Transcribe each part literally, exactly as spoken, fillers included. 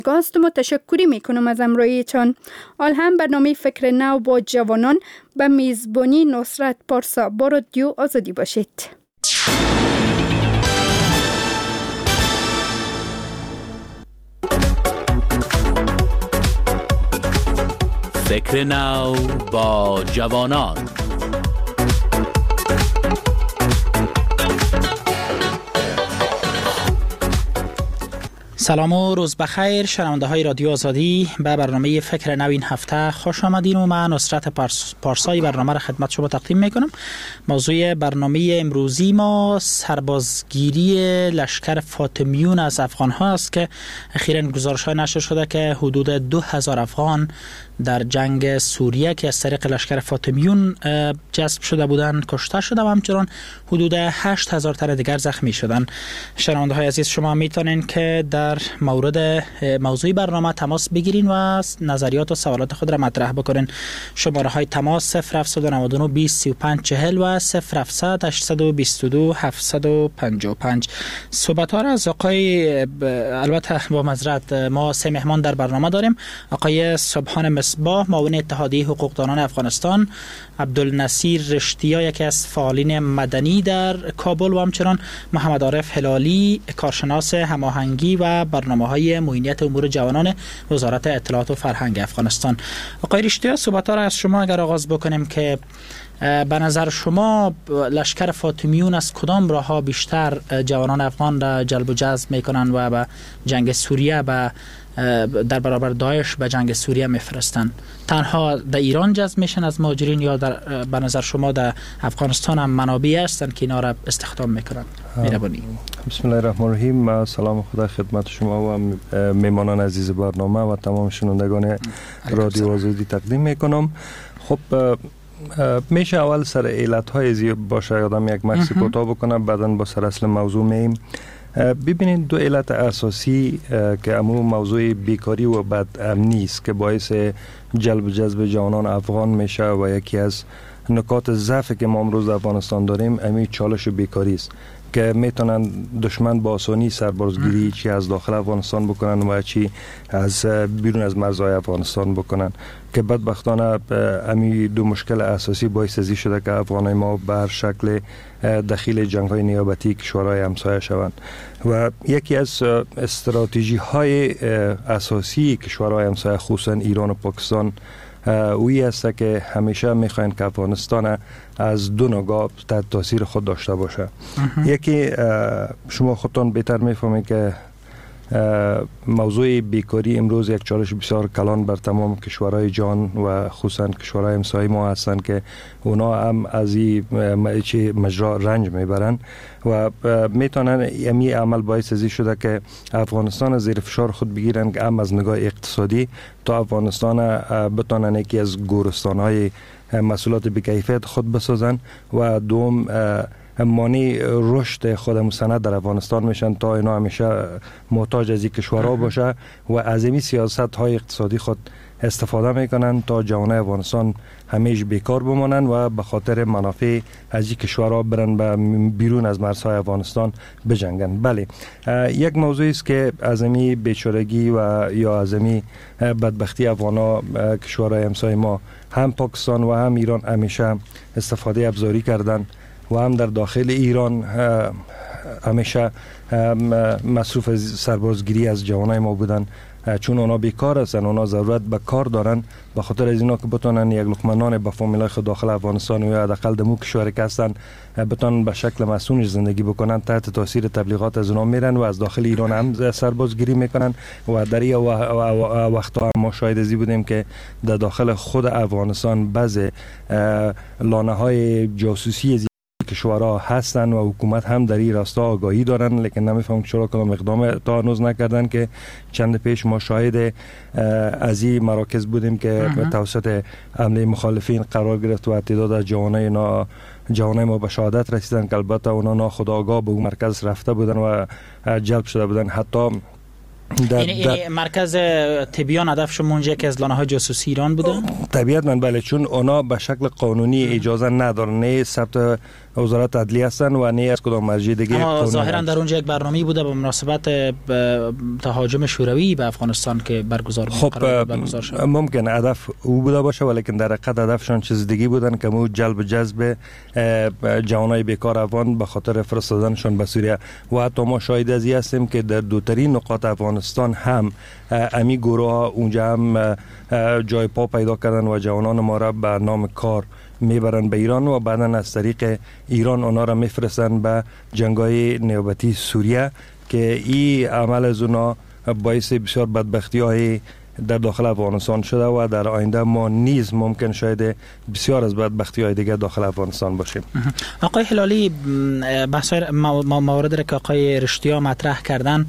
گاستم و تشکری میکنم از امرویتان. آل هم برنامه فکر نو با جوانان به میزبانی نصرت پارسا. با رادیو آزادی باشید. فکر نو با جوانان. سلام و روز بخیر شنونده های رادیو آزادی. به برنامه فکر نو این هفته خوش آمدین و من نصرت پارس، پارسای برنامه را خدمت شما تقدیم میکنم. موضوع برنامه امروزی ما سربازگیری لشکر فاطمیون از افغان ها است که اخیراً گزارش های نشر شده که حدود دو هزار افغان در جنگ سوریه که از طریق لشکر فاطمیون جذب شده بودند کشته شده و همچنان حدود هشت هزار تن دیگر زخمی شدند. شنونده های عزیز شما میتونین که در مورد موضوع برنامه تماس بگیرین و نظریات و سوالات خود را مطرح بکنین. شماره های تماس صفر هفت نه نه بیست سی و پنج چهل و صفر هفت هشت دو دو هفت پنج پنج. صحبت ها را از آقای البته با معذرت ما سه مهمان در برنامه داریم. آقای سبحان مصباح معاون اتحادیه حقوقدانان افغانستان، عبدالنصیر رشتیا یکی از فعالین مدنی در کابل و همچنان محمد عارف هلالی کارشناس هماهنگی و برنامه‌های معینیت امور جوانان وزارت اطلاعات و فرهنگ افغانستان. آقای رشتیا صحبت‌ها را از شما اگر آغاز بکنیم که به نظر شما لشکر فاطمیون از کدام راه‌ها بیشتر جوانان افغان را جلب و جذب می‌کنند و به جنگ سوریه به در برابر داعش به جنگ سوریه میفرستن؟ تنها در ایران جذب میشن از مهاجرین یا در به نظر شما در افغانستان هم منابعی هستن که اینا را استخدام میکنن؟ مهربانی. بسم الله الرحمن الرحیم. سلام خدا خدمت شما و میمانان عزیز برنامه و تمام شنوندگان رادیو آزادی تقدیم میکنم. خب میشه اول سر علت های زیاد باشه آدم یک مکسی کوتاه بکنه، بعداً با سر اصل موضوع میم. ببینید دو علت اساسی که امو موضوع بیکاری و بد امنی است که باعث جلب جذب جوانان افغان میشه و یکی از نکات ضعفی که ما امروز در افغانستان داریم امی چالش و بیکاری است که میتونن دشمن با آسانی سربازگیری چی از داخل افغانستان بکنن و چی از بیرون از مرزهای افغانستان بکنن که بدبختانه امی دو مشکل اساسی باعث ازی شده که افغانای ما به هر شکل دخیل جنگ‌های نیابتی کشورهای همسایه شوند و یکی از استراتژی های اساسی کشورهای همسایه خصوصا ایران و پاکستان اوی است که همیشه میخواین که افغانستان از دو نگاه تحت تاثیر خود داشته باشه. یکی شما خودتان بهتر میفهمید که موضوع بیکاری امروز یک چالش بسیار کلان بر تمام کشورهای جهان و خصوصا کشورهای همسایه ما هستند که اونا هم از این مجرا رنج میبرن و میتونن امی عمل باعث ازی شده که افغانستان زیر فشار خود بگیرن که هم از نگاه اقتصادی تا افغانستان بتونن یکی از گورستانهای محصولات بی‌کیفیت خود بسازن و دوم مانی رشد خود مسند در افغانستان میشن تا اینا همیشه محتاج از این کشورها باشه و از این سیاست های اقتصادی خود استفاده میکنن تا جوانای افغانستان همیشه بیکار بمانن و به خاطر منافع از این کشورها برن به بیرون از مرزهای افغانستان بجنگن. بله، یک موضوعی است که از این بیچارگی و یا از این بدبختی افغانا کشورهای همسایه ما هم پاکستان و هم ایران همیشه استفاده ابزاری کردن و هم در داخل ایران همیشه مصروف سربازگیری از جوانای ما بودن چون اونا بیکار هستن، اونا ضرورت به کار دارن به خاطر از اینا که بتونن یک لقمه نان به فامیلای خود داخل افغانستان یا حداقل دمو کشوری که هستن بتونن به شکل مسئول زندگی بکنن تحت تاثیر تبلیغات از اونا میرن و از داخل ایران هم سربازگیری میکنن و در این وقتا ما شاهد ازی بودیم که در داخل خود افغانستان بعض لانه های جاسوسی کشورها هستن و حکومت هم در این راستا آگاهی دارن لیکن نمیفهم چرا کدام اقدام تا هنوز نکردن که چند پیش ما شاهد از این مراکز بودیم که توسط حمله مخالفین قرار گرفت و تعداد از جوانای نا جوانای ما به شهادت رسیدن که البته اونا ناخودآگاه به اون مرکز رفته بودن و جلب شده بودن. حتی در این, این مرکز تبیان هدف شما اونجا که از لانه‌های جاسوسی ایران بوده؟ طبیعت من بله، چون اونا به شکل قانونی اجازه ندارن، نه ثبت وزارت عدلیه هستند و نه از کدام مرجع دیگه. اما ظاهرا در اونجا یک برنامه بوده به مناسبت تهاجم شوروی به افغانستان که برگزار خب برگزار شد. ممکن هدف او بوده باشه ولیکن در حقیقت هدفشان چیز دیگه بودن که مو جلب جذب جوانای بیکار افغان به خاطر فرستادنشون به سوریه و حتی ما شاهد از این هستیم که در دوترین نقاط افغانستان هم امی گروه ها اونجا هم جای پا پیدا کردن و جوانان ما را به نام کار میبرن به ایران و بعدا از طریق ایران اونا را میفرستن به جنگای نیابتی سوریه که این عمل از اونا باعث بسیار بدبختی های در داخل افغانستان شده و در آینده ما نیز ممکن شاید بسیار از بدبختی های دیگه داخل افغانستان باشیم. آقای هلالی، بحث موارد را که آقای رشتیا مطرح کردن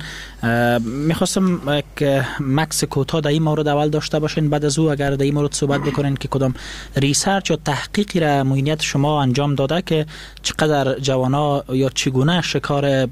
میخواستم که مکس کوتاه در این مورد اول داشته باشین، بعد از او اگر در این مورد صحبت بکنین که کدام ریسرچ یا تحقیقی را معینیت شما انجام داده که چقدر جوانا یا چگونه شکار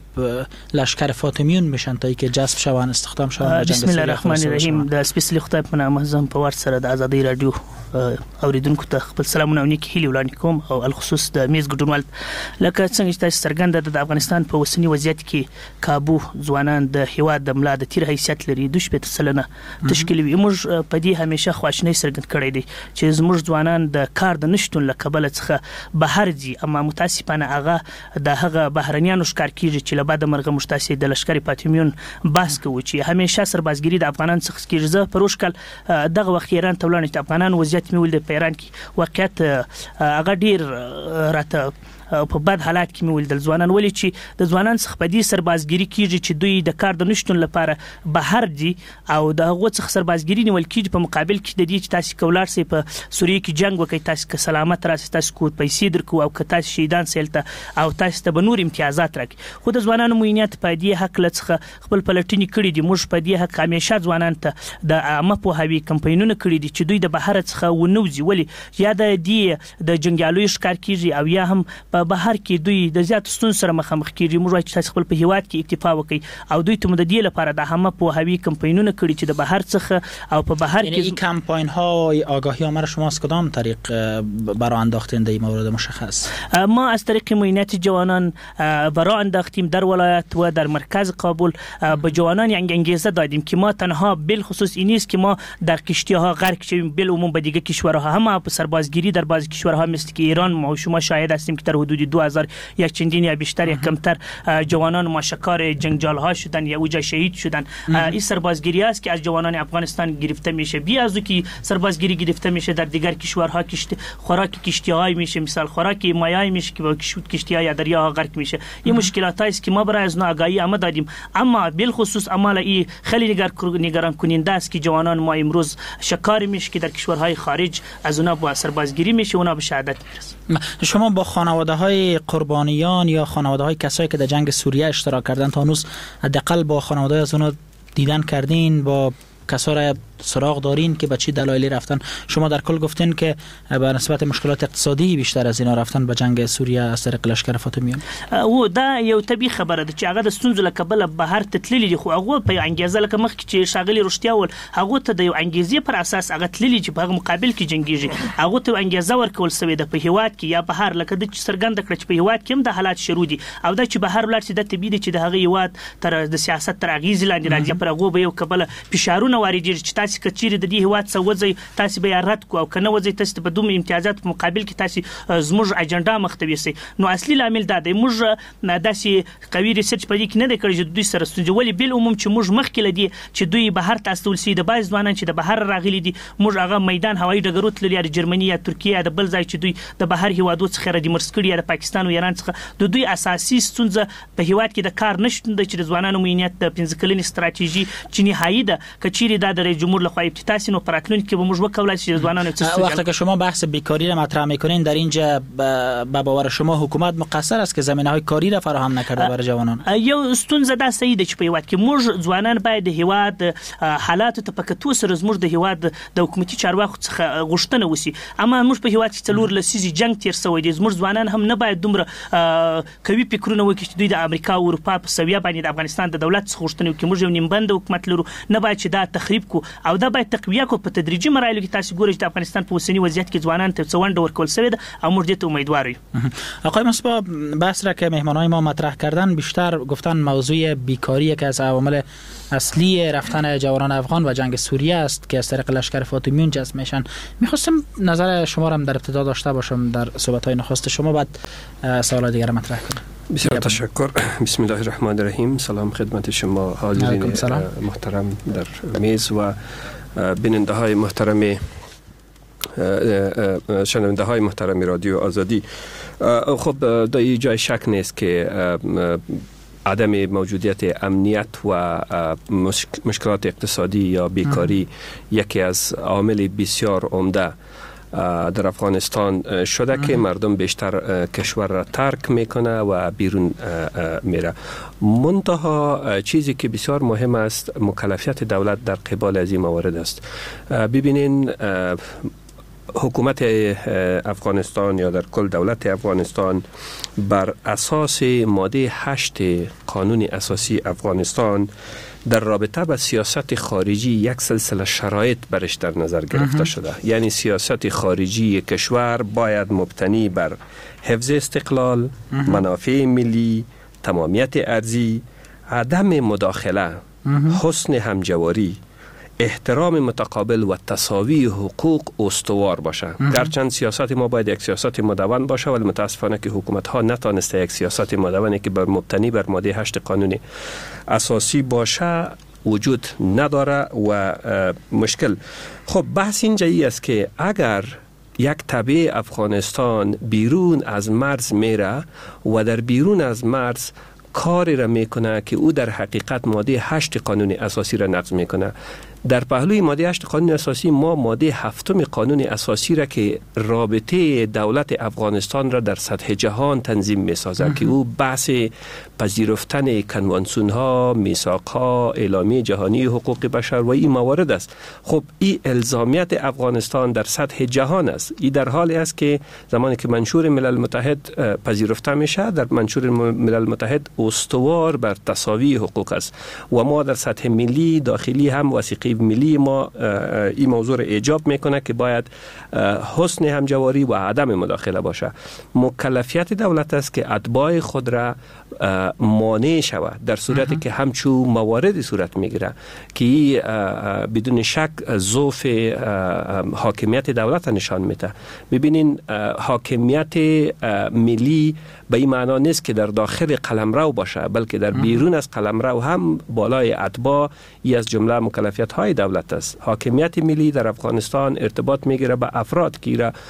لشکر فاطمیون میشن تا اینکه جذب شون استخدام شون. بسم الله الرحمن الرحیم. د سپیشلی خدای په نامه زم په ور سره د ازادي رادیو اوریدونکو ته خپل سلامونه او نیک هیلې وړاندې کوم او الخصوص د میز ګډونوال لکه څنګه چې تاسو څرګنده د افغانستان په وسنی وضعیت کې کابو ځوانان د هیواد د ملا د تیر حیثیت لري دوه شپږ سلنه تشکیل وي. موږ په دې همیشه خواشنۍ څرګند کړې دي چې زموږ ځوانان د کار د نشټون له کبله څخه بهر ځي، اما متاسفانه هغه د هغه بهرنیانو ښکار کیږي چې له بعد مرغه مشتاسي د لشکري فاطمیون باس کوي چې همیشه سربازګری د افغانان څخه کیږي. زه پروش کال دغه وخت ایران ته ولاړم چې افغانان وضعیت مې ولید په ایران کې واقعیت هغه ډیر راته په بد حالات کې مول د ځوانان ولې چې د ځوانان څخه په دې سربازګری کیږي چې دوی د کار د نشټون لپاره بهر دي او د هغه څخه سربازګری نیول کیږي په مقابل کې د دې چې تاسو کولار سي په سوریه کې جنگ وکړي، تاسو که سلامت راسي، تاسو کو پیسې درکو او که تاسو شهیدان سیلته او تاسو ته بنور امتیازات راکړي. خو د ځوانانو معینیت په دې حق لڅخه خپل پلټنی کړي دي. موږ په دې حق همیشه ځوانان ته د عامه پوهاوی کمپاینونه کړي دي چې دوی د بهر څخه ونوځي، ولی یا د دې د جنگیالو ښکار کیږي او یا هم په بهر کې دوی د زیات ستون سره مخامخ کیږي. موږ وايي چې تاسو خپل په هیواد کې اکتفا وکړي او دوی ته د دې لپاره د عامه پوهاوی کمپاینونه کړي چې د بهر څخه او په بهر کې این کمپاین ها آگاهی آمار شما از کدام طریق برای انداختین در این مورد مشخص؟ ما از طریق معینات جوانان برای انداختیم در ولایت و در مرکز کابل به جوانان انگیزه دادیم که ما تنها بالخصوص این نیست که ما در کشتی ها غرق شویم، بالعموم به دیگه کشورها هم په سربازگیری در بعضی کشورها مثل که ایران ما شما شاهد هستیم که در حدود دو هزار یک چندین یا بیشتر یا کمتر جوانان ما شکار جنگجال ها شدن یا اوجا شهید شدن. این سربازگیری است که از جوانان افغانستان گرفته میشه. بی از او که سربازگیری گرفته میشه در دیگر کشورها کشتی خوراک کشتی های میشه، مثال خوراک مایای میشه که با کشتی های دریا ها غرق میشه. این مشکلات است که ما برای از اونها آگاهی آمد دادیم، اما بالخصوص عمل این خیلی نگران کننده است که جوانان ما امروز شکار میشه که در کشورهای خارج از اونها با سربازگیری میشه، اونها به شهادت میرسه. شما با خانواده های قربانیان یا خانواده های کسایی که در جنگ سوریه اشتراک کردن تا هنوز حداقل با خانواده از اونها دیدن کردین، با کسا را سراغ دارین که به چه دلایلی رفتن؟ شما در کل گفتین که به نسبت مشکلات اقتصادی بیشتر از اینا رفتن به جنگ سوریه از طریق لشکر فاطمیان. او دا یو طبي خبره ده چې هغه د ستونزو له کبله بهر تتللی دي، خو هغه په انګیزه لکه مخکې چې شاغلی رښتیا ول هغه ته د یو انګیزې پر اساس هغه تللی چې په هغه مقابل کې جنگیږي، هغه ته انګیزه ورکول سوی ده په هیواد کې یا بهر، لکه د څرګند کړ چې په هیواد کې هم د حالات شروع دي او دا چې بهر ولر چې د طبي دي چې د هغه هیواد تر د سیاست تر اغیز لاندې راځي، پر هغه به یو کبله فشارونه واردېږي چې تاسو کچېره د دې هیواد څخه وځي، تاسو به رد کو او کنه وځي، تاسو په دوم امتیازات په مقابل کې تاسو زموږ اجنډا مختوي سي. نو اصلي لامل دا دی موږ داسې قوي ریسرچ پدې کې نه دی کړی چې دوی سره ستونزې ولې بل عموم چې موږ مخکې لدی چې دوی بهر تاسو ولسی د باز ځوانان چې د بهر راغلي دي، موږ هغه میدان هوایي ډګرو تللی یا جرمني یا ترکیه یا د بل ځای چې دوی د بهر هیوادو څخه ردی مرسکړي یا د پاکستان او ایران څخه د دوی اساسي ستونزه په هیواد کې د کار نشټون د چې ځوانانو مینیت د پنځه کلنې ستراتیژي چې نهایی ده کچيري د رئیس جمهور لخوا افتتاح سي نو پراتلون کې به موږ وکولای شو ځوانانو څخه. وقتی که شما بحث بیکاری را مطرح میکنین در اینجا به باور شما حکومت مقصر است که زمینه‌های کاری را فراهم نکرده برای جوانان؟ یو ستونزه دا صحیح ده چې په هیواد کې موږ ځوانان باید د هیواد حالات ته پکتو سره زموږ د هیواد د حکومتي چارواکو څخه غوښتنه وسی، اما موږ په هیواد کې څلور لسیزې جنگ تیر شوی دی، زموږ ځوانان هم نه باید دومره کوي فکرونه وکړي چې دوی د امریکا او اروپا په سویه باندې د افغانستان د دولت څخه غوښتنه وکړي. موږ یو نیمبند حکومت لرو، نه باید چې دا تخریب کو او دا باید تقویه کو په تدریجي مراحلو کې. تاسو ګورئ چې د افغانستان په اوسنی وضعیت کې ځوانان ته څه ونډه ورکول شوې ده او موږ دې ته امیدوار یو. آقای مصباح، بحث را که مهمانای ما مطرح کردن بیشتر گفتن موضوع بیکاری که از عوامل اصلی رفتن جوانان افغان و جنگ سوریه است که از طریق لشکر فاطمیون جذب میشن. میخواستم نظر شما را در ابتدا داشته باشم در صحبت‌های نخست شما، بعد سوال دیگر مطرح کنم. بسیار تشکر. بسم الله الرحمن الرحیم. سلام خدمت شما حاضرین محترم در میز و بیننده های محترم شنونده های محترم رادیو آزادی. خب در این جای شک نیست که عدم موجودیت امنیت و مشکلات اقتصادی یا بیکاری یکی از عوامل بسیار عمده در افغانستان شده که مردم بیشتر کشور را ترک میکنه و بیرون میره. منتها چیزی که بسیار مهم است مکلفیت دولت در قبال از این موارد است. ببینین حکومت افغانستان یا در کل دولت افغانستان بر اساس ماده هشت قانون اساسی افغانستان در رابطه با سیاست خارجی یک سلسله شرایط برش در نظر گرفته شده. یعنی سیاست خارجی کشور باید مبتنی بر حفظ استقلال، منافع ملی، تمامیت ارضی، عدم مداخله، حسن همجواری، احترام متقابل و تساوی حقوق استوار باشه. گرچند سیاست ما باید یک سیاست مدون باشه، ولی متاسفانه که حکومت ها نتانسته یک سیاست مدونی که بر مبتنی بر ماده هشت قانون اساسی باشه وجود نداره و مشکل. خب بحث اینجا ای است که اگر یک تبع افغانستان بیرون از مرز میره و در بیرون از مرز کاری را میکنه که او در حقیقت ماده هشت قانون اساسی را نقض میکنه. در پهلوی ماده هشت قانون اساسی ما ماده هفتم قانون اساسی را که رابطه دولت افغانستان را در سطح جهان تنظیم میسازد که او بحث پذیرفتن کنوانسیون ها، میثاق ها، اعلامیه جهانی حقوق بشر و این موارد است. خب این الزامیت افغانستان در سطح جهان است. این در حالی است که زمانی که منشور ملل متحد پذیرفته میشه، در منشور ملل متحد استوار بر تساوی حقوق است و ما در سطح ملی داخلی هم وثیقه ملی ما این موضوع را ایجاب میکنه که باید حسن همجواری و عدم مداخله باشه. مکلفیت دولت است که اتباع خود را مانع شود در صورتی که همچون موارد صورت میگیره که بدون شک ضعف حاکمیت دولت نشان میده. ببینین حاکمیت ملی به این معنا نیست که در داخل قلمرو باشه، بلکه در بیرون از قلمرو هم بالای اتباع ای از جمله مکلفیت های دولت است. حاکمیت ملی در افغانستان ارتباط میگیره به افراد که را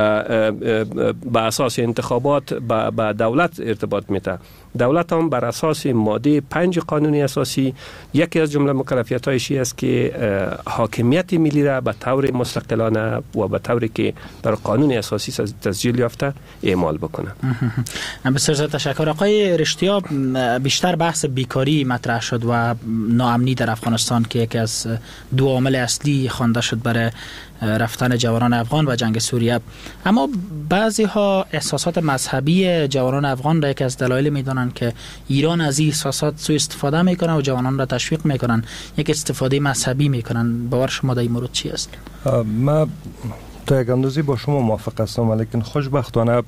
به اساس انتخابات به دولت ارتباط میده. دولت هم بر اساس ماده پنج قانون اساسی یکی از جمله مکلفیت هایش است که حاکمیت ملی را به طور مستقلانه و به طوری که در قانون اساسی تسجیل یافته اعمال بکنه. بسیار تشکر. آقای رشتیا، بیشتر بحث بیکاری مطرح شد و ناامنی در افغانستان که یکی از دو عامل اصلی خوانده شد برای رفتن جوانان افغان و جنگ سوریه. اما بعضی ها احساسات مذهبی جوانان افغان را یک از دلایل میدانند که ایران از این احساسات سوء استفاده میکنه و جوانان را تشویق میکنن، یک استفاده مذهبی میکنن. باور شما در این مورد چی است؟ ما تا یک اندازه با شما موافق هستم، ولیکن خوشبختانه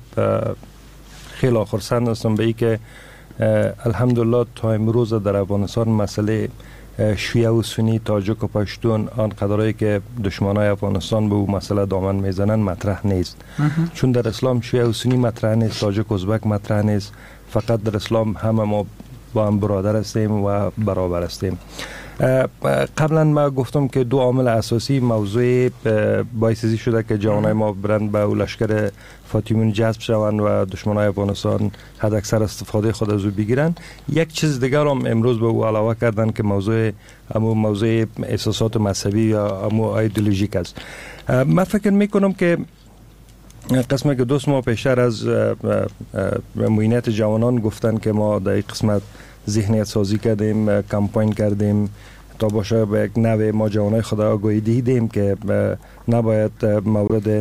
خیلی خرسند هستم به این که الحمدلله تا امروز در افغانستان مسئله شیعه و سنی، تاجک و پشتون آنقدرایی که دشمنای افغانستان به او مسئله دامن میزنن مطرح نیست. چون در اسلام شیعه و سنی مطرح نیست، تاجک و ازبک مطرح نیست. فقط در اسلام همه ما با هم برادر هستیم و برابر هستیم. قبلا ما گفتم که دو عامل اساسی موضوع باعث شده که جوانای ما برند به لشکر فاطمیون جذب شوند و دشمنای افغانستان حد اکثر استفاده خود از او بگیرن. یک چیز دیگر هم امروز به او علاوه کردن که موضوع امو موضوع احساسات مذهبی یا امو ایدئولوژیک است. من فکر میکنم که قسمت که دوست ما پیشتر از معینات جوانان گفتن که ما در این قسمت ذهنیت سازی کردیم، کمپاین کردیم تا باشه به یک نوع ما جوانای خدا آگاهی دیدیم که نباید مورد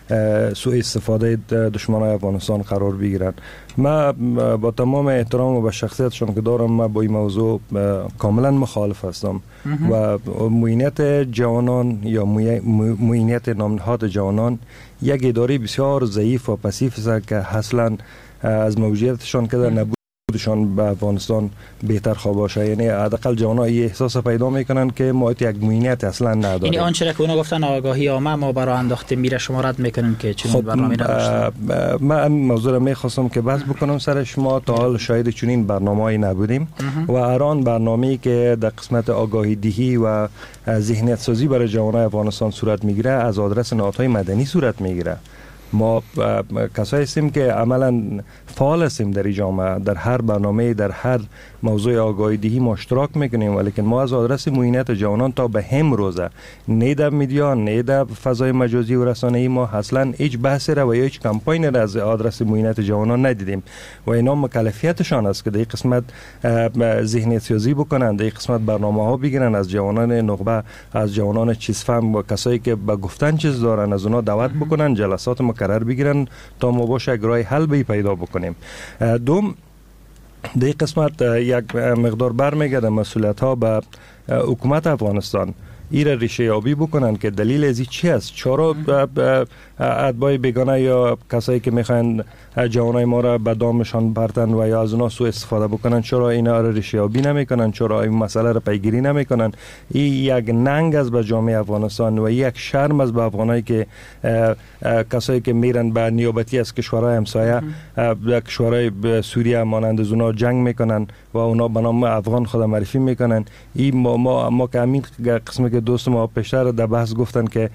سوء استفاده دشمنان افغانستان قرار بگیرن. ما با تمام احترام و به شخصیتشون که دارم، ما با این موضوع کاملا مخالف هستم و معینیت جوانان یا معینیت نامنهاد جوانان یک اداره بسیار ضعیف و پسیف است که اصلا از موجودیتشان که در نبود خودشان به افغانستان بهتر خواه باشه. یعنی حداقل جوان‌ها این احساس پیدا میکنن که ما یک موینیت اصلا نداریم. یعنی آنچه که اونا گفتن آگاهی عامه ما برای انداخته میره، شما رد میکنین که چنین خب برنامه نداشتن؟ من این موضوع را میخواستم که بحث بکنم سرش. ما تا حال شاهد چنین برنامه‌ای نبودیم و اران برنامه‌ای که در قسمت آگاهی دهی و ذهنیت سازی برای جوانان افغانستان صورت میگیره از آدرس نهادهای مدنی صورت میگیره. ما کسایی هستیم که عملا فعال هستیم در جامعه، در هر برنامه، در هر موضوع آگاهی دهی ما اشتراک میکنیم، ولیکن ما از آدرس معینیت جوانان تا به هم روزه نه در میدیا نه در فضای مجازی و رسانه‌ای ما اصلا هیچ بحثی را و هیچ کمپاین را از آدرس معینیت جوانان ندیدیم و اینا مکلفیتشان است که در این قسمت ذهنیت سازی بکنن، در این قسمت برنامه ها بگیرن از جوانان نخبه، از جوانان چیزفهم و کسایی که به گفتن چیز دارن از اونا دعوت بکنن، جلسات مکرر بگیرن تا ما باشه یک راه حل به پیدا بکنیم. دوم، در این قسمت یک مقدار برمیگرده مسئولیت ها به حکومت افغانستان ایره ریشه یابی بکنن که دلیل ازی چی است. چرا اتباع بیگانه یا کسایی که میخواین جوانای ما را به دامشان برتن و یا از اونا سوء استفاده بکنن، چرا اینا را ریشه یابی نمیکنن؟ چرا این مسئله را پیگیری نمیکنن؟ این یک ننگ از به جامعه افغانستان و یک شرم از به افغانایی که کسایی که میرن به نیابتی از کشورهای همسایه، کشورهای سوریه مانند از اونا جنگ میکنن و اونا به نام افغان خود معرفی میکنن. این ما ما, ما که همین قسمی که دوست ما پیشتر در بحث گفتن که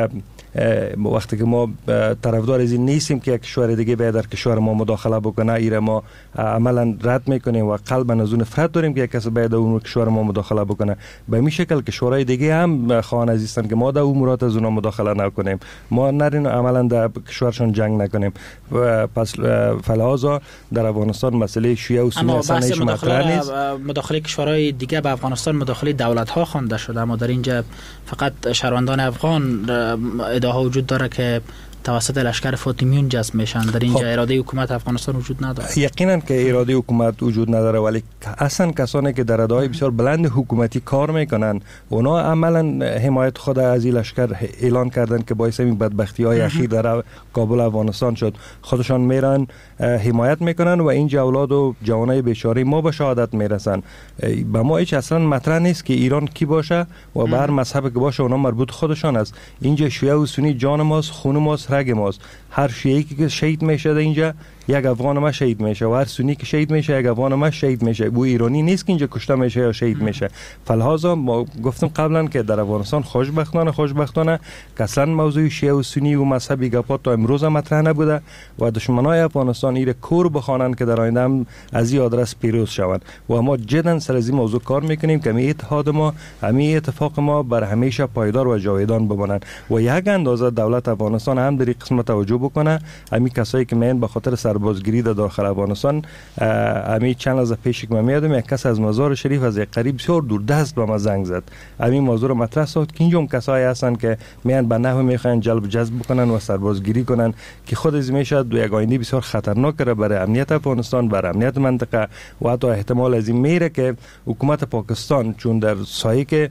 وقتی که ما طرفدار از این نیستیم که یک کشور دیگه باید در کشور ما مداخله بکنه، ایره ما عملا رد میکنیم و قلبا از اون نفرت داریم که یک کس باید در اون کشور ما مداخله بکنه. به این شکل کشورهای دیگه هم خواهان عزیزن که ما در امورات از اونها مداخله نکنیم، ما نرین عملا در کشورشون جنگ نکنیم. و پس فلحاظا در افغانستان مسئله شیعه و سنی اصلا هیچ مطرح نیست. مداخله کشورهای دیگه به افغانستان مداخله دولت ها خوانده شده، اما در اینجا فقط شهروندان افغان ادعا وجود داره که توسط لشکر فاطمیون جذب میشن. در اینجا اراده حکومت افغانستان وجود نداره. یقینا که اراده حکومت وجود نداره، ولی اصلا کسانی که در ادعای بسیار بلند حکومتی کار میکنن اونا عملا حمایت خود از این لشکر اعلان کردن که باعث این بدبختی های اخیر در کابل افغانستان شد. خودشان میرن حمایت میکنن و این اولاد و جوانای بیچاره ما به شهادت میرسن. به ما هیچ اصلا مطرح نیست که ایران کی باشه و به هر مذهب که باشه اونا مربوط خودشان است. اینجا شیعه و سنی جان ماست، خون ماست، رگ ماست. هر شیعی که شهید میشه اینجا یک افغان ما شهید میشه و هر سنی که شهید میشه یک افغان ما شهید میشه. بو ایرانی نیست که اینجا کشته میشه یا شهید میشه. فلحاظا ما گفتم قبلا که در افغانستان خوشبختانه خوشبختانه که اصلا موضوع شیعه و سنی و مذهبی گپا تا امروز مطرح نبوده و دشمنای افغانستان ایره کور بخوانن که در آینده هم از این آدرس پیروز شوند و ما جدا سر از این موضوع کار میکنیم که می اتحاد ما، همین اتفاق ما بر همیشه پایدار و جاودان بمانند و یک اندازه دولت افغانستان هم در این قسمت توجه بکنه. همین کسایی که من به خاطر سربازگیری در داخل افغانستان، همین چند لحظه پیش که من میادم یک کس از مزار شریف از یک قریب بسیار دور دست به ما زنگ زد. همین موضوع رو مطرح ساخت که اینجا کسایی هستن که میان به نحو میخوان جلب جذب بکنن و سربازگیری کنن که خود از میشه دو یک آینده بسیار خطرناک برای امنیت افغانستان، برای امنیت منطقه و حتی احتمال از این میره که حکومت پاکستان چون در سایه که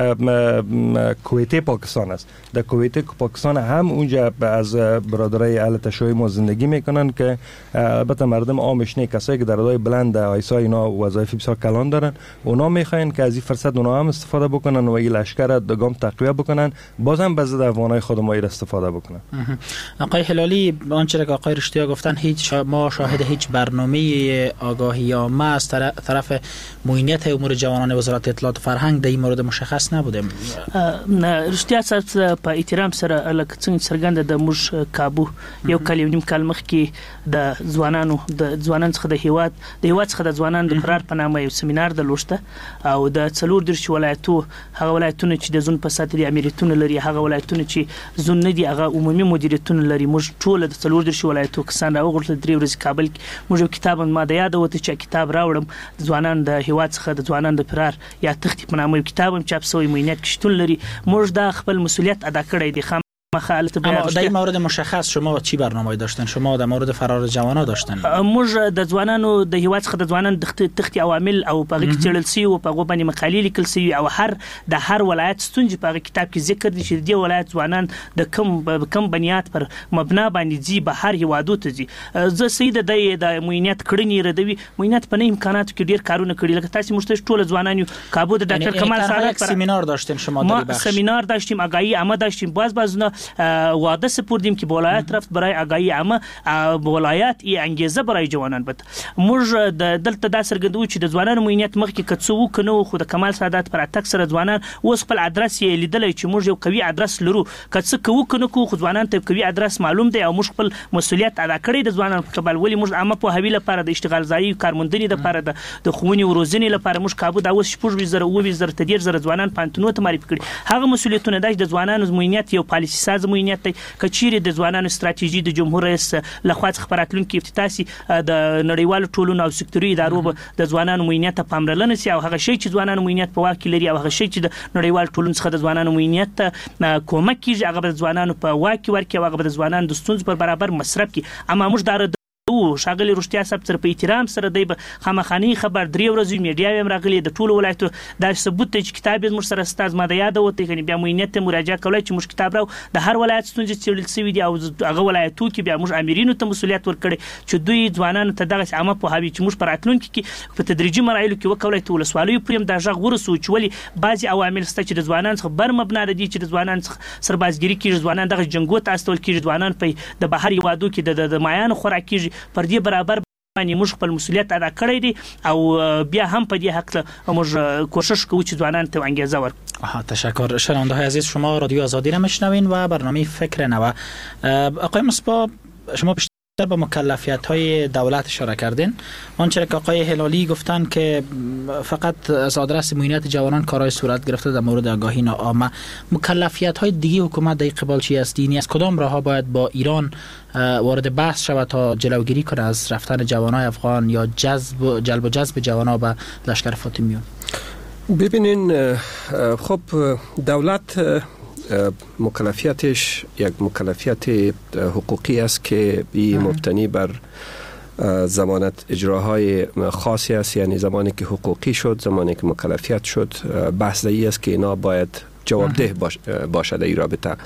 کویت پاکستان است، در کویت پاکستان هم اونجا از برادرای اهل تشیع ما زندگی میکنن که البته مردم عامش نه، کسایی که در ادای بلند ایسا اینا وظایف بسیار کلان دارن، اونا میخواین که از این فرصت اونا هم استفاده بکنن و این لشکر دگام تقویه بکنن، بازم به ضد افغانای خود ما استفاده بکنن. آقای هلالی، آنچه که آقای رشتیا گفتن، هیچ ما شاهد هیچ برنامه آگاهی عامه از طرف معینیت امور جوانان وزارت اطلاعات و فرهنگ در این مورد مشخص نبودیم. نه رشتیا صاحب په احترام سره لکه څنګه څرګنده د موږ کابو یو کال یو نیم کال مخکې د ځوانانو د ځوانان څخه د هیواد د هیواد څخه د ځوانانو د فرار په نامه یو سیمینار درلوسته او د څلور دیرش ولایتو هغه ولایتونه چې د زون په ساتل امریتونه لري، هغه ولایتونه چې زون نه دي هغه عمومي مدیریتونه لري. موږ ټول د څلور دیرش ولایتو کسان راوغورځل درې ورځې کابل کې. موږ کتاب ما د یاد وته چې کتاب راوړم د ځوانان د هیواد څخه د ځوانان د فرار یا تختی په نامه یو کتاب هم چاپ شوی معینیت کې شتون لري. موږ دا خپل مسولیت ادا کړی دی. مخالفت اما در این مورد مشخص شما چی برنامه‌ای داشتن؟ شما در مورد فرار جوانان داشتن؟ موږ د ځوانانو د هیواد څخه د ځوانانو د تختی عوامل او په کې چړل سی او په غوبني مقالې لیکل سی او هر د هر ولایت ستونزې په کتاب کې ذکر دي چې د ولایت ځوانان د کم کم بنیاد پر مبنا باندې ځي به هر هیوادو ته ځي. زه سید د د موینیت کړنی ردوي موینیت په نه امکاناتو کې ډیر کارونه کړی لکه تاسو مشته ټول ځوانان کابو د ډاکټر کمال سادات پر سمینار داشتیم شما در بخش سمینار داشتیم آگاهی عامه داشتیم باز باز نه واده سپردیم که ولایت رفت برای آگاهی عامه ولایت ای انگیزه برای جوانان بد. موږ د دلته د سرګندو چې د ځوانانو موینیت مخکې کڅو کنو خو د کمال سادات پر اتک سره ځوانان اوس خپل ادرس یې لیدل چې موږ یو قوي ادرس لرو کڅ کو کنو خو ځوانان ته قوي ادرس معلوم دی او موږ خپل مسولیت ادا کړی د ځوانانو په قبل ولې موږ عامه په حویل لپاره د اشتغال ځای کارمندنی لپاره د د خوونی وروزنی لپاره موږ کابو د اوس شپږ وزره او وزره تدیر زره ځوانان پانتونو ته معرفي کړي. هغه مسولیتونه د ځوانانو موینیت یو پالیسی ساز موینیت دی کچيري د ځوانانو ستراتیژي د جمهور رئیس لخوا څخه پراتلونکو افتتاحي د نړیوالو ټولنو او سکتوري ادارو د ځوانانو موینیت په پاملرنه سي او هغه شی چې ځوانانو موینیت په واکه لري او هغه شی چې د نړیوال ټولنو څخه د ځوانانو موینیت کومک کیږي هغه د ځوانانو په واکه ورکه او هغه د ځوانانو د ستونزو پر برابر مصرف کی. اما موږ دا او شاغلی روشتیا صاحب سره په احترام سره دی خامخاني خبر درې ورځې میډیا هم راغلي د ټولو ولایتو دا ثبوت دی چې کتاب یې موږ سره ستاز ماده یاد وته کني بیا موینیت ته مراجعه کولای چې موږ کتاب راو د هر ولایت ستونزې څېړل شوی دی او هغه ولایتو کې بیا موږ امرینو ته مسولیت ورکړي چې دوی ځوانانو ته دغه عامه په هوی چې موږ پر راتلونکي کې په تدریجي مراحلو کې وکولای ته ولسوالیو پریم دا ژغ ورسو چې ولی بعضي عوامل ست چې د ځوانانو څخه بر مبنا دي چې د ځوانانو څخه سربازګری کې ځوانان دغه جنگو ته استول کې ځوانان په د بهر یوادو کې د مایان خوراکي پر دې برابر باندې موږ خپل مسولیت ادا کړی دی او بیا هم په دې حق موږ کوشش کوو چې ځوانان ته انگیزه ورکړو. آها تشکر. شنونده های عزیز شما رادیو آزادی را میشنوین و برنامه فکر نو. آقای مصباح شما در به مکلفیت های دولت اشاره کردین. آنچه که آقای هلالی گفتن که فقط از آدرس موینیت جوانان کارهای صورت گرفته در مورد آگاهی ناعامه، مکلفیت های دیگه حکومت در قبال چی است؟ دینی از کدام راه ها باید با ایران وارد بحث شود تا جلوگیری کنه از رفتن جوانای افغان یا جذب جلب و جذب جوانا به لشکر فاطمیون؟ ببینین خب دولت مکلفیتش یک مکلفیت حقوقی است که این مبتنی بر ضمانت اجراهای خاصی است، یعنی زمانی که حقوقی شد، زمانی که مکلفیت شد، بحث ای است که اینا باید جوابده باش باشد این رابطه.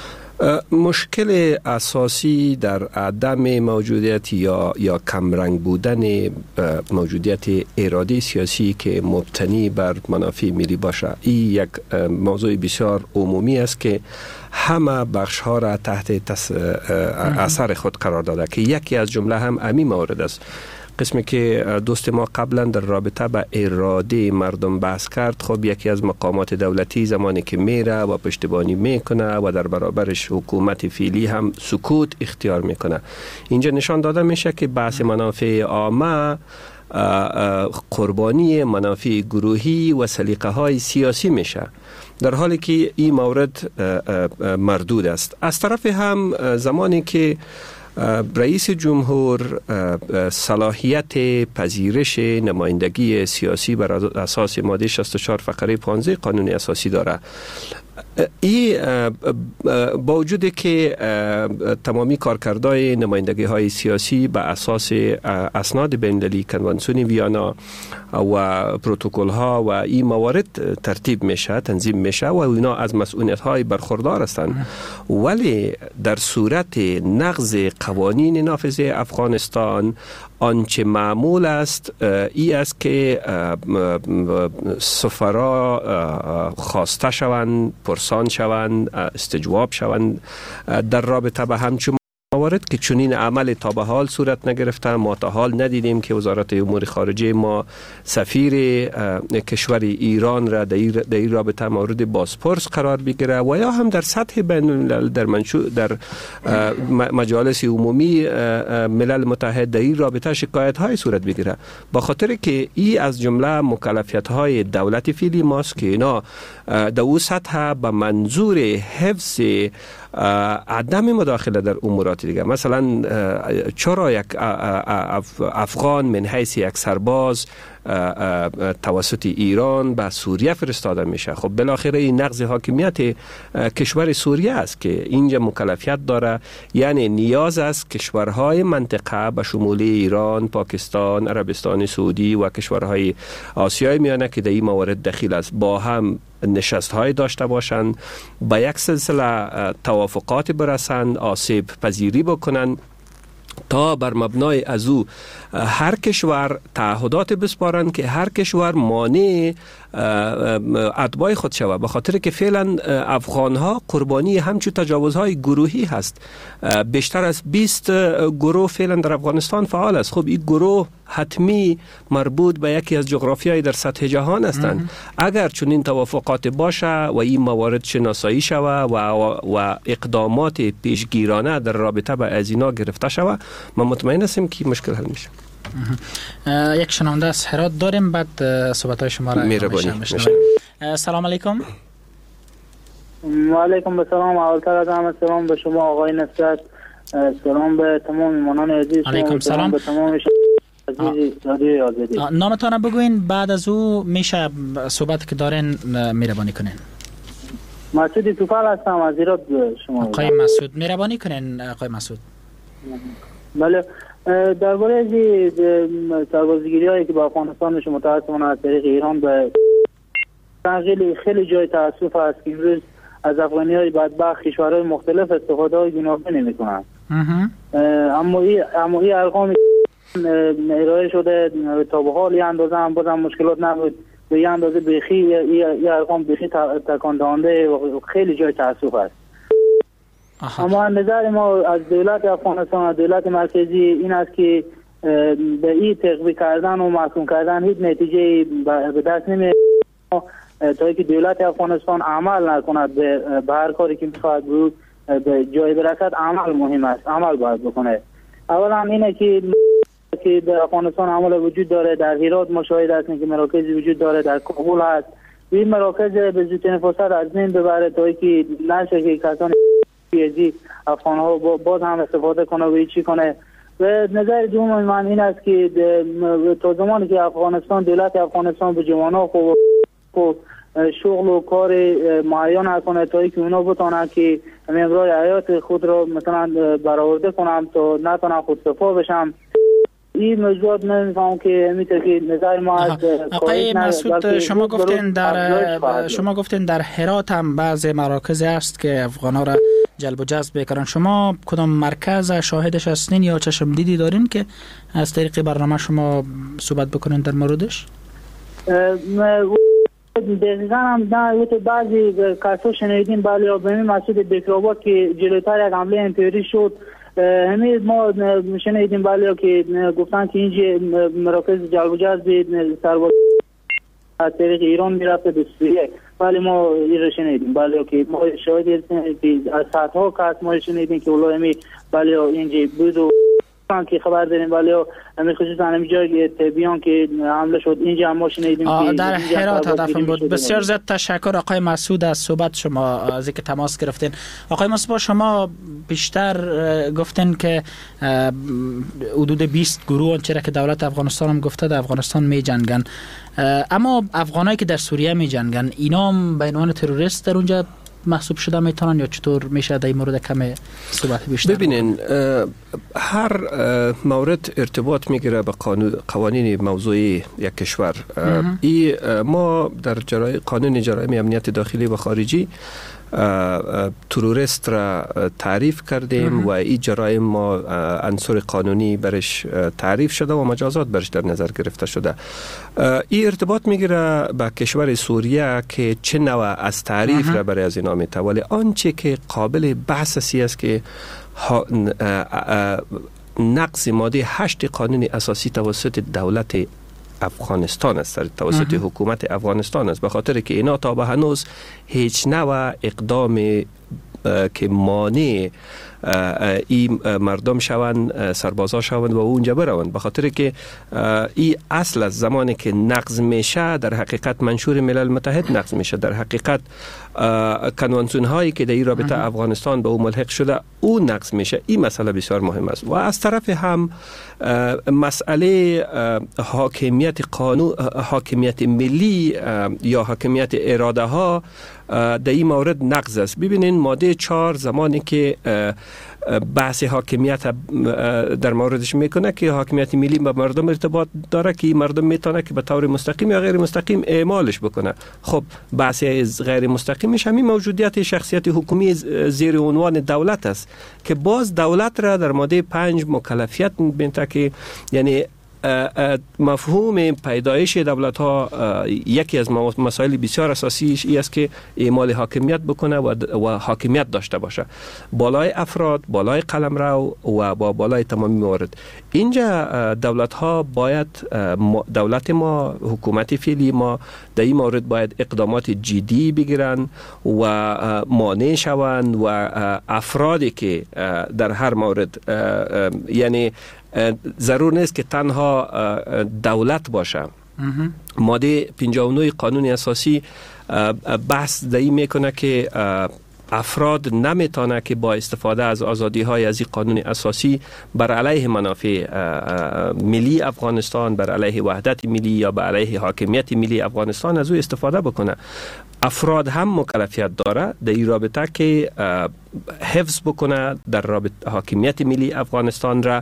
مشکل اساسی در عدم موجودیت یا یا کمرنگ بودن موجودیت اراده سیاسی که مبتنی بر منافع ملی باشه، این یک موضوع بسیار عمومی است که همه بخش ها را تحت تس... اثر خود قرار داده که یکی از جمله هم امی مورد است. قسمی که دوست ما قبلا در رابطه با اراده مردم بحث کرد، خب یکی از مقامات دولتی زمانی که میره و پشتیبانی میکنه و در برابرش حکومت فعلی هم سکوت اختیار میکنه، اینجا نشان داده میشه که بحث منافع عامه قربانی منافع گروهی و سلیقه های سیاسی میشه، در حالی که این مورد مردود است. از طرف هم زمانی که رئیس جمهور صلاحیت پذیرش نمایندگی سیاسی بر اساس ماده شصت و چهار فقره پانزده قانون اساسی داره، این با وجود که تمامی کارکردهای نمایندگی های سیاسی به اساس اسناد بین‌المللی کنوانسیون ویانا و پروتکل ها و این موارد ترتیب میشه، تنظیم میشه و اینا از مسئولیت های برخوردار هستند، ولی در صورت نقض قوانین نافذ افغانستان آنچه معمول است ای است که سفرا خواسته شوند، پرسان شوند، استجواب شوند در رابطه به همچون موارد که چنین عمل تا به حال صورت نگرفته. ما تا حال ندیدیم که وزارت امور خارجه ما سفیر کشور ایران را در این رابطه مورد بازپرس قرار بگیره و یا هم در سطح بین الملل در منشور در مجالس عمومی ملل متحد در این رابطه شکایت های صورت بگیره، با خاطر که این از جمله مکلفیت های دولت فعلی ماست که اینا در اون سطح به منظور حفظ عدم مداخله در امورات دیگه. مثلا چرا یک افغان من حیث یک سرباز توسط ایران به سوریه فرستاده میشه؟ خب بالاخره این نقض حاکمیت کشور سوریه است که اینجا مکلفیت داره، یعنی نیاز است کشورهای منطقه به شمول ایران، پاکستان، عربستان سعودی و کشورهای آسیای میانه که در این موارد دخیل است با هم نشست های داشته باشند، با یک سلسله توافقات برسند، آسیب پذیری بکنند تا بر مبنای از او هر کشور تعهدات بسپارند که هر کشور مانع اتباع خود شود، به خاطر که فعلا افغان ها قربانی همچون تجاوزهای گروهی هست. بیشتر از بیست گروه فعلا در افغانستان فعال است. خب این گروه حتمی مربوط به یکی از جغرافیای در سطح جهان هستند. اگر چون این توافقات باشه و این موارد شناسایی شود و, و اقدامات پیشگیرانه در رابطه با از اینا گرفته شود، من مطمئن هستم که مشکل حل میشه. یک شنونده از هرات داریم، بعد صحبت های شما را مهربانی. سلام علیکم. و علیکم السلام. اولتر از همه سلام به شما آقای نصرت، سلام به تمام میهمانان عزیز. علیکم سلام به تمام عزیز رادیو آزادی. نامتان بگوین، بعد از او میشه صحبت که دارین مهربانی کنین. مسعود توفال هستم از ایران. شما آقای مسعود مهربانی کنین. آقای مسعود بله، درباره از سربازگیری هایی که با افغانستان شما متاسفانه از طریق ایران به خیلی خیلی جای تاسف است که امروز از افغانی های بدبخت کشورهای مختلف استفاده های گوناگون نمی‌کنند. اما این اما این ارقام ارائه شده تا به حال یه اندازه هم بازم مشکلات نبود، به یه اندازه بیخی این ارقام بیخی تکان دهنده و خیلی جای تاسف است. آها. اما نظر ما از دولت افغانستان و دولت مرکزی این است که به این تقویه کردن و محکوم کردن هیچ نتیجه به دست نمیاد تا اینکه دولت افغانستان عمل نکند به هر کاری که میخواد بود به جای برسد. عمل مهم است، عمل باید بکنه. اولا اینه که که در افغانستان عمل وجود داره، در هرات مشاهده است که مراکزی وجود داره، در کابل هست. این مراکز به زودترین فرصت از بین ببره تا اینکه نشه که کسان پیزی افغان ها باز هم استفاده کنه و چی کنه. و نظر دوم من این است که تا زمانی که افغانستان دولت افغانستان به جوانان خو شغل و کار معین نکنه تا اینکه اونا بتونن که امرای حیات خود را مثلا برآورده کنم تا نتونن خودکفا بشم. این موضوعات نمیفهم که میتونه که نظر ما از آقای مسعود شما گفتین در شما گفتین در هرات هم بعض مراکز است که افغانا را جلب و جذب بکنن. شما کدام مرکز شاهدش هستین یا چشم دیدی دارین که از طریق برنامه شما صحبت بکنین در موردش؟ دقیقا هم نه بعضی کسا شنیدیم بله به این مسعود بکرآباد که جلوتر یک حمله امپیری شد. همین ما شنیدیم بله که گفتن که اینجا مراکز جلب و جذب سرباز از طریق ایران میرفته به سوریه. ولی ما این رو شنیدیم بله که ما شاهد هستیم که از صدها کس ما شنیدیم که اولا همی بله اینجا بود و که خبر داریم ولی همین خصوصا همین جای تبیان که حمله شد اینجا هم ما شنیدیم که در هرات هدفم بود. بسیار زیاد تشکر آقای مسعود از صحبت شما، از اینکه تماس گرفتین. آقای مصباح شما بیشتر گفتین که حدود بیست گروه چرا که دولت افغانستان هم گفته در افغانستان می جنگن، اما افغانایی که در سوریه می جنگن اینا هم به عنوان تروریست در اونجا محسوب شده میتونن یا چطور میشه در این مورد کم صحبت بیشتر؟ ببینین هر مورد ارتباط میگیره به قوانین موضوعی یک کشور. ای ما در جرای قانون جرایم امنیت داخلی و خارجی تروریست را تعریف کردیم و این جرایم ما عنصر قانونی برش تعریف شده و مجازات برش در نظر گرفته شده. این ارتباط میگیره به کشور سوریه که چه نوع از تعریف را برای از اینا میته، ولی آنچه که قابل بحث سی است که نقض ماده هشت قانون اساسی توسط دولت افغانستان است، توسط حکومت افغانستان است، به خاطر که اینا تا به هنوز هیچ نوع اقدام که مانع این مردم شوند سربازا شوند و اونجا بروند، به خاطر که این اصل از زمانی که نقض میشه در حقیقت منشور ملل متحد نقض میشه، در حقیقت کنوانسیون هایی که در این رابطه افغانستان به او ملحق شده اون نقض میشه. این مسئله بسیار مهم است. و از طرف هم مسئله حاکمیت قانون، حاکمیت ملی یا حاکمیت اراده ها در این مورد نقض است. ببینین ماده چهار زمانی که بحث حاکمیت در موردش میکنه که حاکمیت ملی با مردم ارتباط داره که مردم میتونه که به طور مستقیم یا غیر مستقیم اعمالش بکنه. خب بحث غیر مستقیمش همین موجودیت شخصیت حکومی زیر عنوان دولت است که باز دولت را در ماده پنج مکلفیت میبینه که یعنی مفهوم پیدایش دولت ها یکی از مسائل بسیار اساسیش این است که اعمال حاکمیت بکنه و حاکمیت داشته باشه بالای افراد، بالای قلمرو و با بالای تمامی موارد. اینجا دولت ها باید، دولت ما، حکومت فعلی ما در این مورد باید اقدامات جدی بگیرن و مانع شوند و افرادی که در هر مورد یعنی ضرور نیست که تنها دولت باشه. ماده پنجاه و نه قانون اساسی بحث در این میکنه که افراد نمیتونه که با استفاده از آزادی های از این قانون اساسی بر علیه منافع ملی افغانستان، بر علیه وحدت ملی یا بر علیه حاکمیت ملی افغانستان از او استفاده بکنه. افراد هم مکلفیت داره در این رابطه که حفظ بکنه در رابطه حاکمیت ملی افغانستان را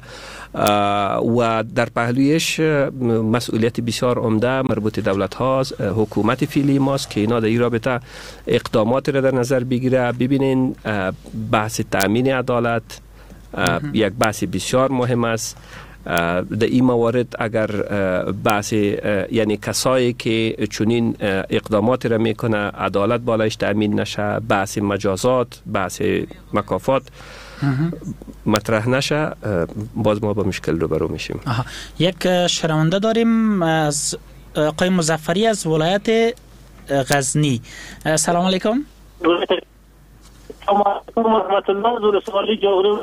و در پهلویش مسئولیت بسیار عمده مربوط دولت هاست، حکومت فعلی ماست که اینا در این رابطه اقدامات را در نظر بگیره. ببینین بحث تأمین عدالت یک بحث بسیار مهم است. در این موارد اگر بحث یعنی کسایی که چنین اقدامات را میکنه عدالت بالایش تأمین نشه، بحث مجازات، بحث مکافات مطرح نشه، باز ما با مشکل روبرو میشیم. آها. یک شنونده داریم از آقای مظفری از ولایت غزنی. سلام علیکم. سلام علیکم و رحمت الله. زور سوالی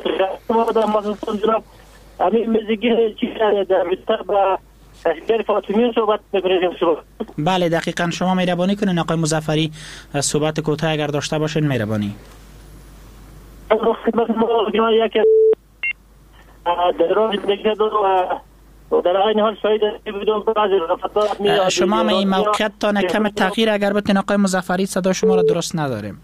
جواب همین مزگی چی در مستر با اسکر فاطمی صحبت بکنیم شما. بله دقیقاً، شما مهربانی کنین آقای مظفری صحبت کوتاه اگر داشته باشین مهربانی. خدمت ما یک در راه دیگه دو و در این حال شاید بدون بعضی رفتارات می شما می موقعیت تا کم تغییر اگر بتین آقای مظفری، صدا شما را درست نداریم.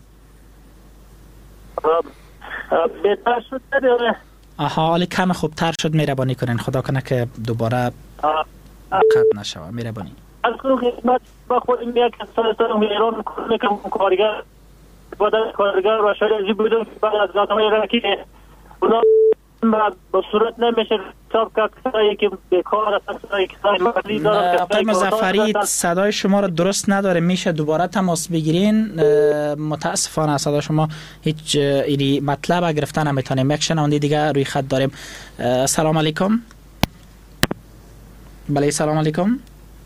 بهتر شد. آها حال کم خوبتر شد، مهربانی کنین خدا کنه که دوباره قطع نشوه. مهربانی. از خدمت با خودم یک سالستان ایران میکنم کارگر بدن کارگر و شاید بدون بعد از ناتمای رکی اونا با صورت نمیشه حساب کسایی که بیکار هستن، کسایی مردی دارن. آقای مظفری صدای شما را درست نداره، میشه دوباره تماس بگیرین؟ متاسفانه صدا شما هیچ ایری مطلب گرفتن نمیتونیم. یک شنونده دیگه روی خط داریم. سلام علیکم. بله سلام علیکم.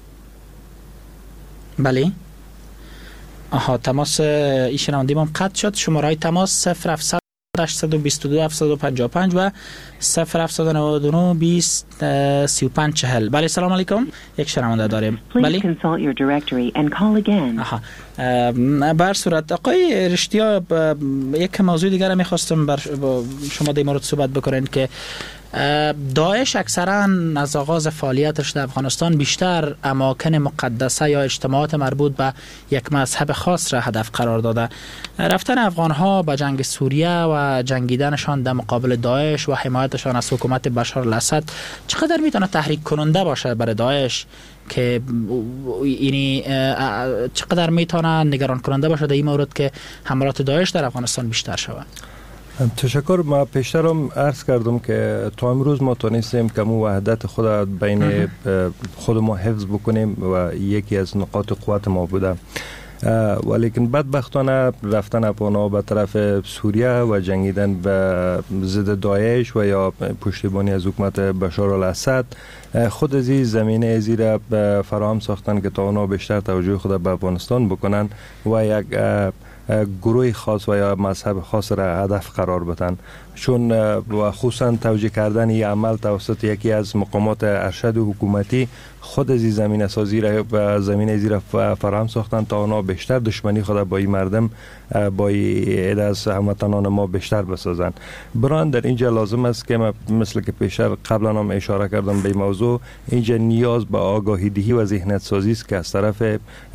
بله. آها تماس این شنونده ما قطع شد. شماره تماس صفر هفتصد هشتصد و بیست و دو هفتصد و پنجاه و پنج و صفر هفتصد و نود و نه بیست سی و پنج چهل. بله سلام علیکم. یک شنونده داریم. بله. آها بر صورت آقای رشتیا یک موضوع دیگر میخواستم بر شما در مورد صحبت بکنین که داعش اکثرا از آغاز فعالیتش در افغانستان بیشتر اماکن مقدسه یا اجتماعات مربوط به یک مذهب خاص را هدف قرار داده. رفتن افغانها به جنگ سوریه و جنگیدنشان در مقابل داعش و حمایتشان از حکومت بشار الاسد چقدر میتونه تحریک کننده باشه برای داعش که یعنی چقدر میتونه نگران کننده باشه در این مورد که حملات داعش در افغانستان بیشتر شود؟ تشکر. ما پیشترم عرض کردم که تا امروز ما تونستیم که مو وحدت خود بین خود ما حفظ بکنیم و یکی از نقاط قوت ما بوده، ولیکن بدبختانه رفتن افغان‌ها به طرف سوریه و جنگیدن به ضد داعش و یا پشتیبانی از حکومت بشار الاسد خود از این زمینه ازی را فراهم ساختن که تا اونا بیشتر توجه خود به افغانستان بکنن و یک گروه خاص و یا مذهب خاص را هدف قرار بدن، چون و خصوصا توجیه کردن این عمل توسط یکی از مقامات ارشد و حکومتی خود از زمین سازی را و زمین زیر فراهم ساختن تا اونا بیشتر دشمنی خود با این مردم با این از هموطنان ما بیشتر بسازن. بران در اینجا لازم است که ما مثل که پیشتر قبلا هم اشاره کردم به موضوع، اینجا نیاز به آگاهی دهی و ذهنیت سازی است که از طرف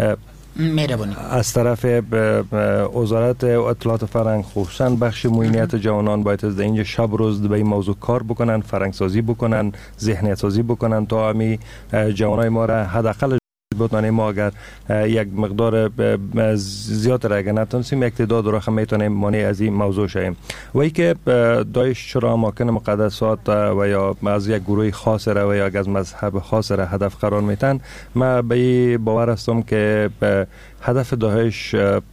مهربانی از طرف وزارت اطلاعات فرهنگ خصوصا بخش معینیت جوانان باید از اینجا شب روز به این موضوع کار بکنن، فرهنگ سازی بکنن، ذهنیت سازی بکنن تا همی جوانای ما را حداقل بتونیم ما اگر یک مقدار زیاد را اگر نتونستیم یک تعداد را هم میتونیم مانع از این موضوع شویم. و ای که داعش چرا اماکن مقدسات و یا از یک گروه خاص را و یا از مذهب خاص را هدف قرار میتن، ما به باور هستم که هدف داعش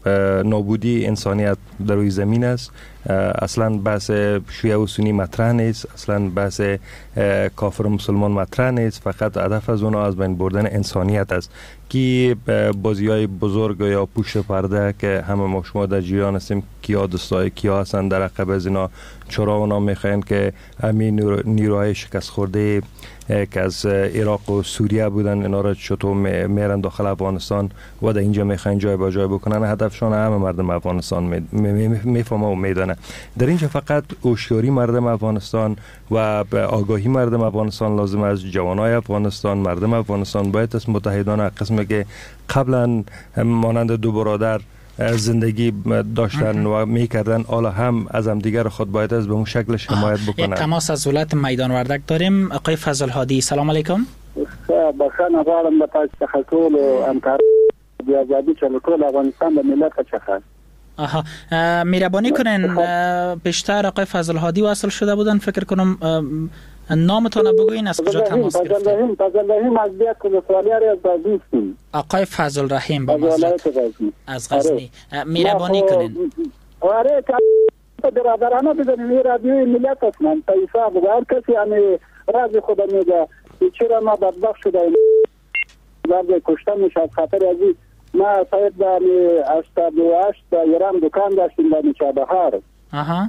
نابودی انسانیت در روی زمین است. اصلا بحث شیعه و سنی مطرح نیست، اصلا بحث کافر و مسلمان مطرح نیست، فقط هدف از اونها از بین بردن انسانیت است که بازی های بزرگ یا پشت پرده که همه ما شما در جریان هستیم کیا دوستای کیا هستن در عقب از اینا، چرا اونا میخواین که همین نیروهای شکست خورده که از عراق و سوریه بودن اینا را چطور میرن داخل افغانستان و در اینجا میخواین جای با جای بکنن. هدفشان همه مردم افغانستان میفهمه و میدانه. در اینجا فقط هوشیاری مردم افغانستان و آگاهی مردم افغانستان لازم است. جوانای افغانستان، مردم افغانستان باید از متحدان قسمی که قبلا مانند دو برادر زندگی داشتن و میکردن حالا هم از هم دیگر خود باید از به اون شکلش حمایت بکنن. یک تماس از ولایت میدان وردک داریم. آقای فضل هادی، سلام علیکم. بخیر غواړم د تاسو څخه ټول همکار د آزادی چلو ټول افغانستان د ملت څخه. آها، مهربانی کنین بیشتر آقای فضل هادی وصل شده بودن، فکر کنم نامتون بگوین از کجا تماس گرفتید؟ فضل رحیم فضل رحیم از بیت کلوسوالیاری از غزنی. آقای فضل رحیم با مزرعت از غزنی. مهربانی کنین. آره که برادرانه بزنیم رادیوی ملت هستن تایفا و هر کسی یعنی راز خود میگه چرا ما بدبخت شدیم بعد کشته میشه از خاطر ازی. ما سایت در هشتاد و هشت ایران دکان داشتیم در چابهار. آها.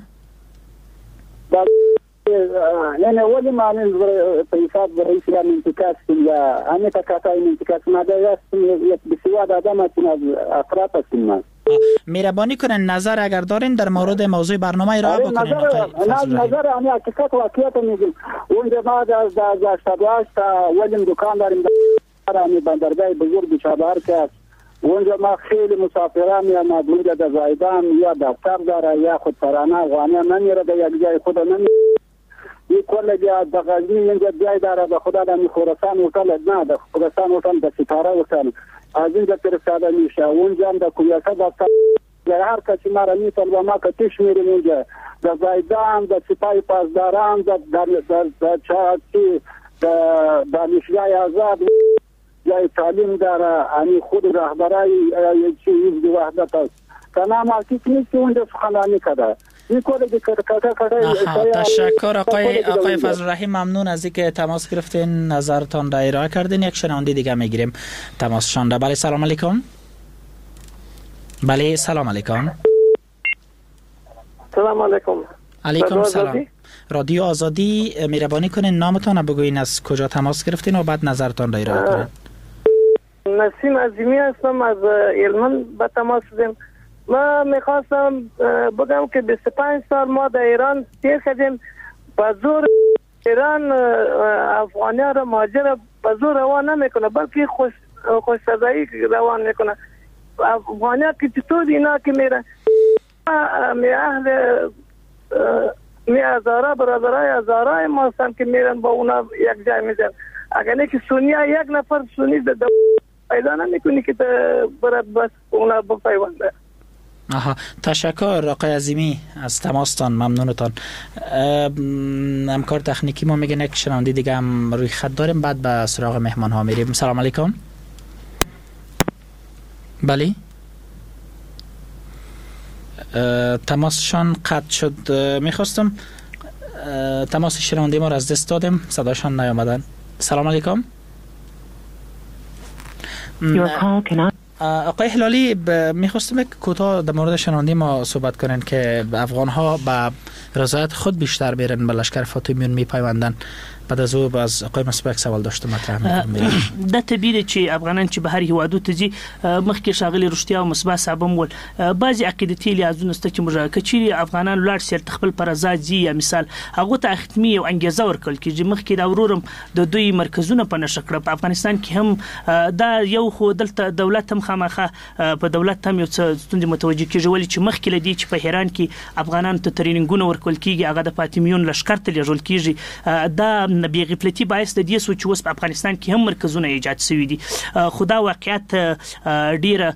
یعنی ولی ما همین پیفاد برای ایران انتکاس کنیم یا همین تکاتا این انتکاس ماده هستیم یک بسیار آدم هستیم از افراد هستیم ما. مهربانی کنن نظر اگر دارین در مورد موضوع برنامه را بکنین. نظر همین حقیقت واقعیت میگیم. اونجا ما از هشتاد و هشت ولیم دکان داریم در همین بندرگاه بزرگ چابهار که اونجا ما خیلی مسافران یا مدلوجه در زایدان یا دفتر داره یا خود پرانه افغانه نمیره در یک جای خود نمیره. این کل جا در غزنی اینجا جای داره به خدا در خراسان هتل نه در خراسان هتل در ستاره هتل از اینجا فرستاده میشه. اونجا هم در کویاسه دفتر در هر کسی ما را میتل و ما کتیش میریم اونجا در زایدان در سپاه پاسداران در در چاچی در دانشگاه آزاد جای تعلیم داره. همی خود رهبرای چیز دی وحدت است کنه مالکی نیست که اونجا سخنرانی کرده. تشکر آقای آقای فضل رحیم، ممنون از اینکه تماس گرفتین، نظرتان را ارائه کردین. یک شنونده دیگه میگیریم تماسشان را. بله سلام علیکم. بله سلام علیکم. سلام علیکم. علیکم سلام. رادیو آزادی، مهربانی کنین نامتان بگوین از کجا تماس گرفتین و بعد نظرتان را ارائه کنین. نسیم عظیمی هستم از هلمند به تماس شدیم. ما میخواستم بگم که بیست و پنج سال ما در ایران تیر کردیم، به زور ایران افغانیا را مهاجر به زور روان نمیکنه بلکه خوش خوش‌سزایی روان میکنه. افغانیا که چطور اینا که میرن می اهل می ازارا برادرای ازارای ما هستن که میرن با اونا یک جای میزن. اگر نه که سونیا یک نفر سونی در پیدا نمیکنی که برد بس اونا بپیونده. آها، تشکر آقای عظیمی از تماستان، ممنونتان. همکار تکنیکی ما میگن یک شنونده دیگه هم روی خط داریم، بعد به سراغ مهمان ها میریم. سلام علیکم. بله تماسشان قطع شد. میخواستم تماس شنونده ما را از دست دادیم، صداشان نیامدن. سلام علیکم. آقای هلالی میخواستم یک کوتاه در مورد شنونده ما صحبت کنن که افغان ها به رضایت خود بیشتر بیرن به لشکر فاطمیون میپیوندن. بعد از او باز آقای مسبک سوال داشته مطرح میکنم. د طبیعي چې افغانان چې بهر هیوادو ته ځي مخکې شاغلي رښتیا او مسبا صاحب ول بعضی عقیدتي لحاظونه ست چې موږ کچې افغانان لاړ سیر خپل پر ازاد ځي یا مثال هغه ته ختمي او انګیزه ورکړل چې مخکې دا ورورم د دوی مرکزونه په نشکړه په افغانستان کې هم دا یو خو دلته دولت هم خامخه په دولت هم یو څه ستوندې متوجي کیږي ولې چې مخکې لدی چې په هران کې افغانان ته ترینینګونه ورکول کیږي هغه د فاطمیون لشکره ته لېږل کیږي. دا نبی غفلتي باعث د دې سوچ وس په افغانستان کې هم مرکزونه ایجاد شوي دي. خدا واقعیت ډیره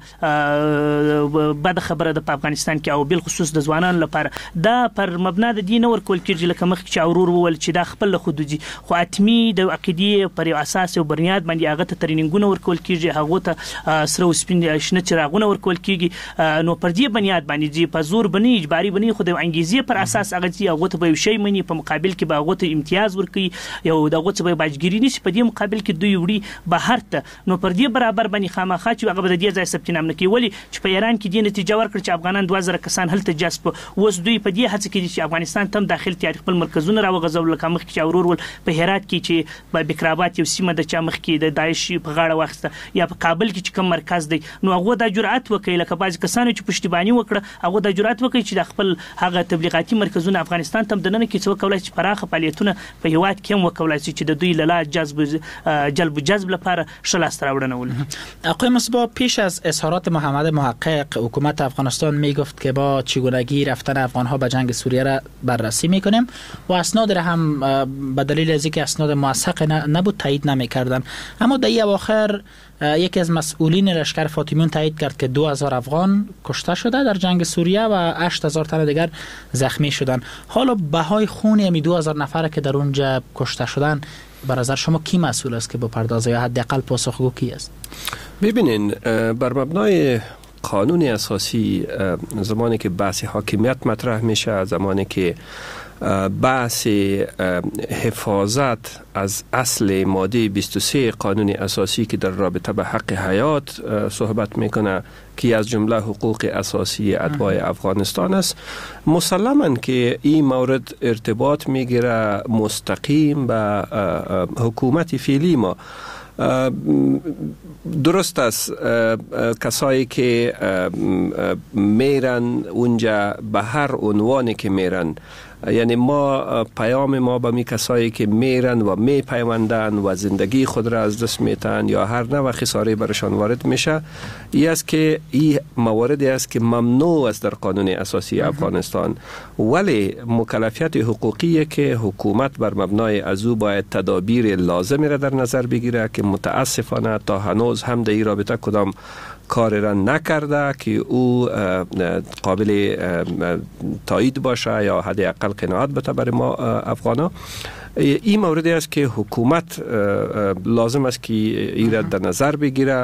بد خبره ده په افغانستان کې او بل خصوص د ځوانانو لپاره دا پر مبنا د دین ور کول کېږي لکه مخکې چې اورور وول چې دا خپل خودجي خو اتمی د عقیدې پر اساس او بنیاد باندې هغه ته ترینینګونه ور کول کېږي هغه ته سره وسپین شنه چراغونه ور کول کېږي نو پر دې بنیاد باندې چې په زور بنی اجباري بنی خو د انګیزې پر اساس هغه چې هغه ته به شی منی په مقابل کې به هغه ته امتیاز ورکړي یو دغه څه به باجګری نشي په دې مقابل کې دوی وړي بهر ته نو پر دې برابر باندې خامخا چې هغه د دې ځای ثبت نام نه کوي ولی چې په ایران کې دې نتیجه ورکړي چې افغانان دوه زره کسان هلته جذب اوس دوی په دې هڅه کې چې افغانستان تم داخل تاریخ خپل مرکزونه راوغځول لکه مخ کې اورور ول په هرات کې چې په بکرابات یو سیمه د چا مخ کې د داعش په غاړه واخسته یا په کابل کې چې کوم مرکز دی نو هغه د جرأت وکړي لکه بعض کسانو چې پښتیبانی وکړه هغه د جرأت وکړي چې د خپل هغه تبلیغاتي مرکزونه افغانستان تم دنه کې څو کولای چې پراخه فعالیتونه په هیواد کې هم وکولای چې د دوی لاله جذب جلب جذب لپاره شلاست راوړنه ول. آقای مصباح پیش از اظهارات محمد محقق حکومت افغانستان میگفت که با چگونگی رفتن افغان ها به جنگ سوریه را بررسی میکنیم و اسناد را هم به دلیل از اینکه اسناد موثق نبود تایید نمیکردن. اما در این اواخر یکی از مسئولین لشکر فاطمیون تایید کرد که دو هزار افغان کشته شده در جنگ سوریه و هشت هزار تن دیگر زخمی شدن. حالا بهای خون همی دو هزار نفر که در اونجا کشته شدن به نظر شما کی مسئول است که بپردازه یا حداقل پاسخگو کی است؟ ببینین بر مبنای قانون اساسی زمانی که بحث حاکمیت مطرح میشه زمانی که بحث حفاظت از اصل ماده بیست و سه قانون اساسی که در رابطه به حق حیات صحبت میکنه که از جمله حقوق اساسی اتباع افغانستان است مسلماً که این مورد ارتباط میگیره مستقیم به حکومت فعلی ما. درست است کسایی که میرن اونجا به هر عنوانی که میرن یعنی ما پیام ما به می کسایی که میرن و می پیوندن و زندگی خود را از دست میتن یا هر نوع خساره برشان وارد میشه این است که این مواردی است که ممنوع است در قانون اساسی افغانستان ولی مکلفیت حقوقی که حکومت بر مبنای از او باید تدابیر لازمی را در نظر بگیره که متاسفانه تا هنوز هم در این رابطه کدام کار را نکرده که او قابل تایید باشه یا حداقل قناعت بده برای ما افغانا. این موردی است که حکومت لازم است که این را در نظر بگیره.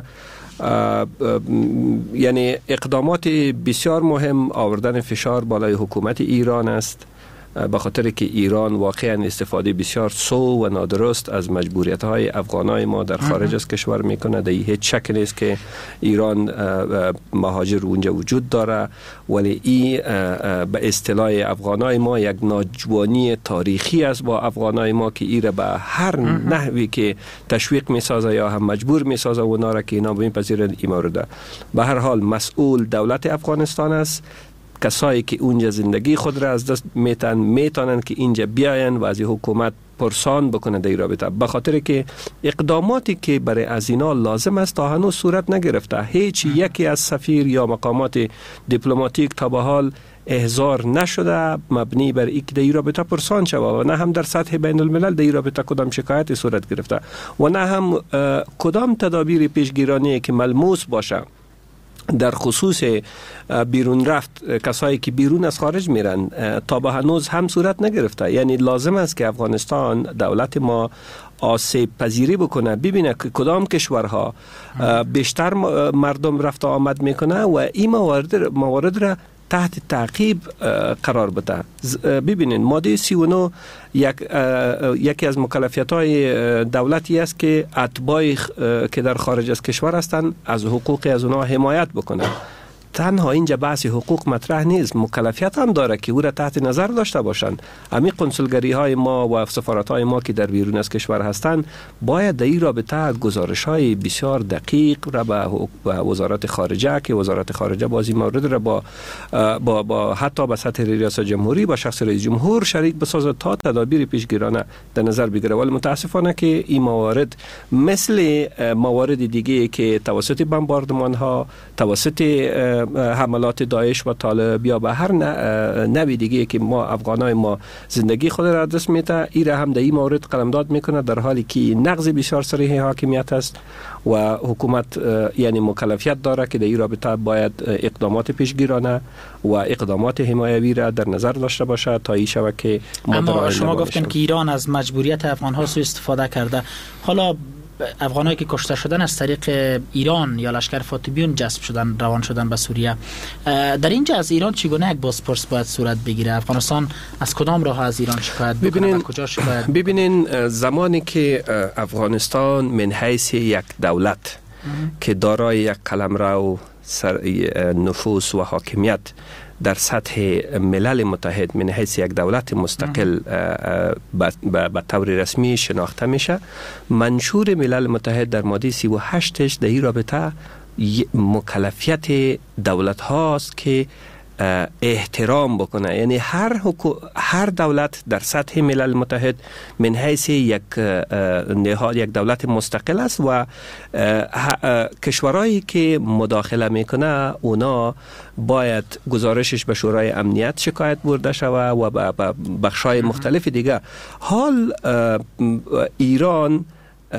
یعنی اقدامات بسیار مهم آوردن فشار بالای حکومت ایران است به خاطر که ایران واقعا استفاده بسیار سو و نادرست از مجبوریت‌های افغانای ما در خارج از کشور میکنه. در هیچ شک نیست که ایران مهاجر اونجا وجود داره ولی این به اصطلاح افغانای ما یک ناجوانی تاریخی است با افغانای ما که ایره به هر نحوی که تشویق میسازه یا هم مجبور میسازه اونا را که اینا بپذیرند این مورد. به هر حال مسئول دولت افغانستان است. کسایی که اونجا زندگی خود را از دست میتن میتونن که اینجا بیاین و از حکومت پرسان بکنه در رابطه به خاطر که اقداماتی که برای از اینا لازم است تا هنوز صورت نگرفته. هیچ یکی از سفیر یا مقامات دیپلماتیک تا به حال احضار نشده مبنی بر اینکه در این رابطه پرسان شود و نه هم در سطح بین الملل در این رابطه کدام شکایت صورت گرفته و نه هم کدام تدابیر پیشگیرانی که ملموس باشه در خصوص بیرون رفت کسایی که بیرون از خارج میرن تا به هنوز هم صورت نگرفته. یعنی لازم است که افغانستان دولت ما آسیب پذیری بکنه ببینه که کدام کشورها بیشتر مردم رفت آمد میکنه و این موارد موارد را تحت تعقیب قرار بده. ببینید ماده سی و نه یک یکی از مکلفیت‌های دولتی است که اتباعی که در خارج از کشور هستند از حقوق از اونها حمایت بکنه. تنها اینجا بحث حقوق مطرح نیست، مکلفیت هم داره که او را تحت نظر داشته باشند. امی قنسولگری های ما و سفارت های ما که در بیرون از کشور هستند باید در این رابطه گزارش های بسیار دقیق را به وزارت خارجه، که وزارت خارجه بازی مورد را با با, با حتی به سطح ریاست جمهوری با شخص رئیس جمهور شریک بسازد تا تدابیر پیشگیرانه در نظر بگیره. ولی متاسفانه که این موارد مثل موارد دیگه که توسط بمباردمان ها، توسط حملات داعش و طالب یا به هر نوع دیگه که ما افغانای ما زندگی خود را دست میده، این هم در این مورد قلمداد میکنه، در حالی که نقض بسیار صریح حاکمیت است و حکومت یعنی مکلفیت داره که در این رابطه باید اقدامات پیشگیرانه و اقدامات حمایوی را در نظر داشته باشه تا این شود که اما شما گفتن که ایران از مجبوریت افغان ها سوء استفاده کرده. حالا افغانایی که کشته شدن از طریق ایران یا لشکر فاتحیون جذب شدن، روان شدن به سوریه، در اینجا از ایران چگونه یک بازپرس باید صورت بگیره؟ افغانستان از کدام راه از ایران شکایت بکنه و کجا شکایت؟ ببینین زمانی که افغانستان من حیث یک دولت که دارای یک قلمرو نفوذ و حاکمیت در سطح ملل متحد من حیث یک دولت مستقل به طور رسمی شناخته میشه، منشور ملل متحد در ماده سی و هشتش در این رابطه مکلفیت دولت هاست که احترام بکنه. یعنی هر حکو... هر دولت در سطح ملل متحد من حیث یک نهاد یک دولت مستقل است و کشورهایی که مداخله میکنه اونا باید گزارشش به شورای امنیت شکایت برده شوه و به بخشای مختلف دیگه. حال ایران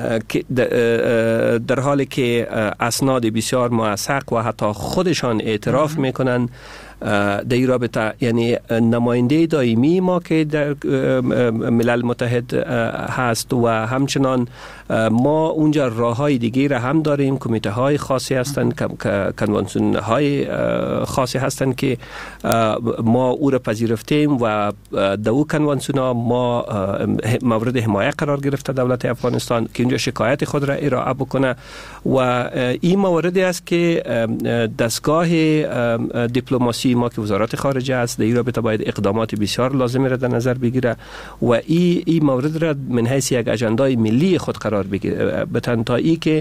در حالی که اسناد بسیار موثق و حتی خودشان اعتراف میکنن در این رابطه، یعنی نماینده دائمی ما که در ملل متحد هست و همچنان ما اونجا راههای دیگه را هم داریم، کمیته های خاصی هستند، کنوانسیون های خاصی هستند که ما او را پذیرفتیم و در او کنوانسیون ها ما مورد حمایت قرار گرفته دولت افغانستان که اینجا شکایت خود را ارائه بکنه و این موردی است که دستگاه دیپلماسی ما که وزارت خارجه است در این رابطه باید اقدامات بسیار لازمی را در نظر بگیره و این این مورد را من حیث یک اجندای ملی خود قرار بگیره، به تنهایی که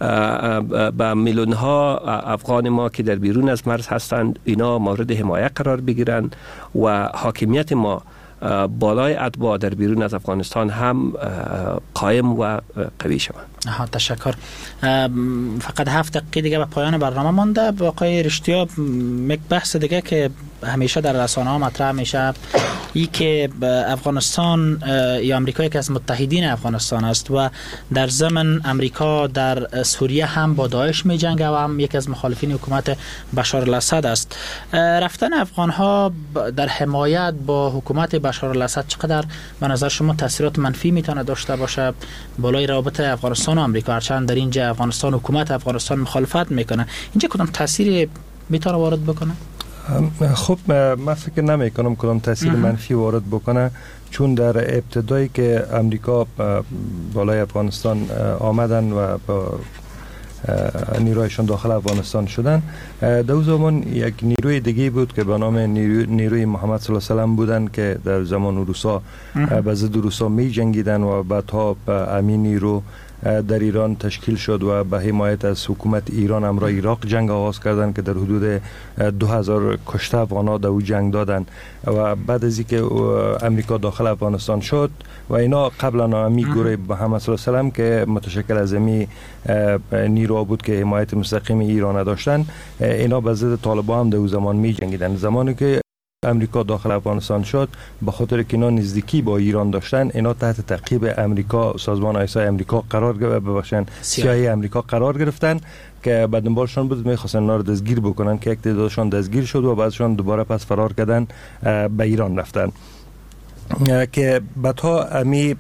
به میلیون ها افغان ما که در بیرون از مرز هستند اینا مورد حمایت قرار بگیرن و حاکمیت ما بالای اتباع در بیرون از افغانستان هم قائم و قوی شود. تشکر. فقط هفت دقیقه دیگه به پایان برنامه مانده. با آقای رشتیا یک بحث دیگه که همیشه در رسانه ها مطرح میشه ای که افغانستان یا امریکا یک از متحدین افغانستان است و در ضمن امریکا در سوریه هم با داعش می جنگه و هم یک از مخالفین حکومت بشار الاسد است. رفتن افغان ها در حمایت با حکومت بشار الاسد چقدر به نظر شما تاثیرات منفی میتونه داشته باشه بالای روابط افغانستان و امریکا؟ هرچند در اینجا افغانستان حکومت افغانستان مخالفت میکنه، اینجا کدام تاثیر میتونه وارد بکنه؟ خب من فکر نمی کنم کدام تاثیر منفی وارد بکنه، چون در ابتدایی که امریکا بالای افغانستان آمدن و با نیرویشان داخل افغانستان شدن، در زمان یک نیروی دیگه بود که به نام نیروی, نیروی محمد صلی الله علیه و سلم بودن که در زمان روسا به ضد روسا می جنگیدن و بعدها امین نیرو در ایران تشکیل شد و به حمایت از حکومت ایران امرای عراق جنگ آغاز کردن که در حدود دو هزار کشته افغان‌ها در او جنگ دادن و بعد از اینکه امریکا داخل افغانستان شد و اینا قبلا امی گروه محمد صلی الله علیه و سلم که متشکل از امی نیرو بود که حمایت مستقیم ایران داشتن، اینا به ضد طالبان هم در او زمان می جنگیدن. زمانی که امریکا داخل افغانستان شد به خاطر که اینا نزدیکی با ایران داشتن، اینا تحت تعقیب امریکا، سازمان آیسای امریکا قرار ببخشن سیای امریکا قرار گرفتن که بعد دنبالشان بود میخواستن اونا رو دستگیر بکنن که یک تعدادشان دستگیر شد و بعدشان دوباره پس فرار کردن به ایران رفتن. که بعدها امی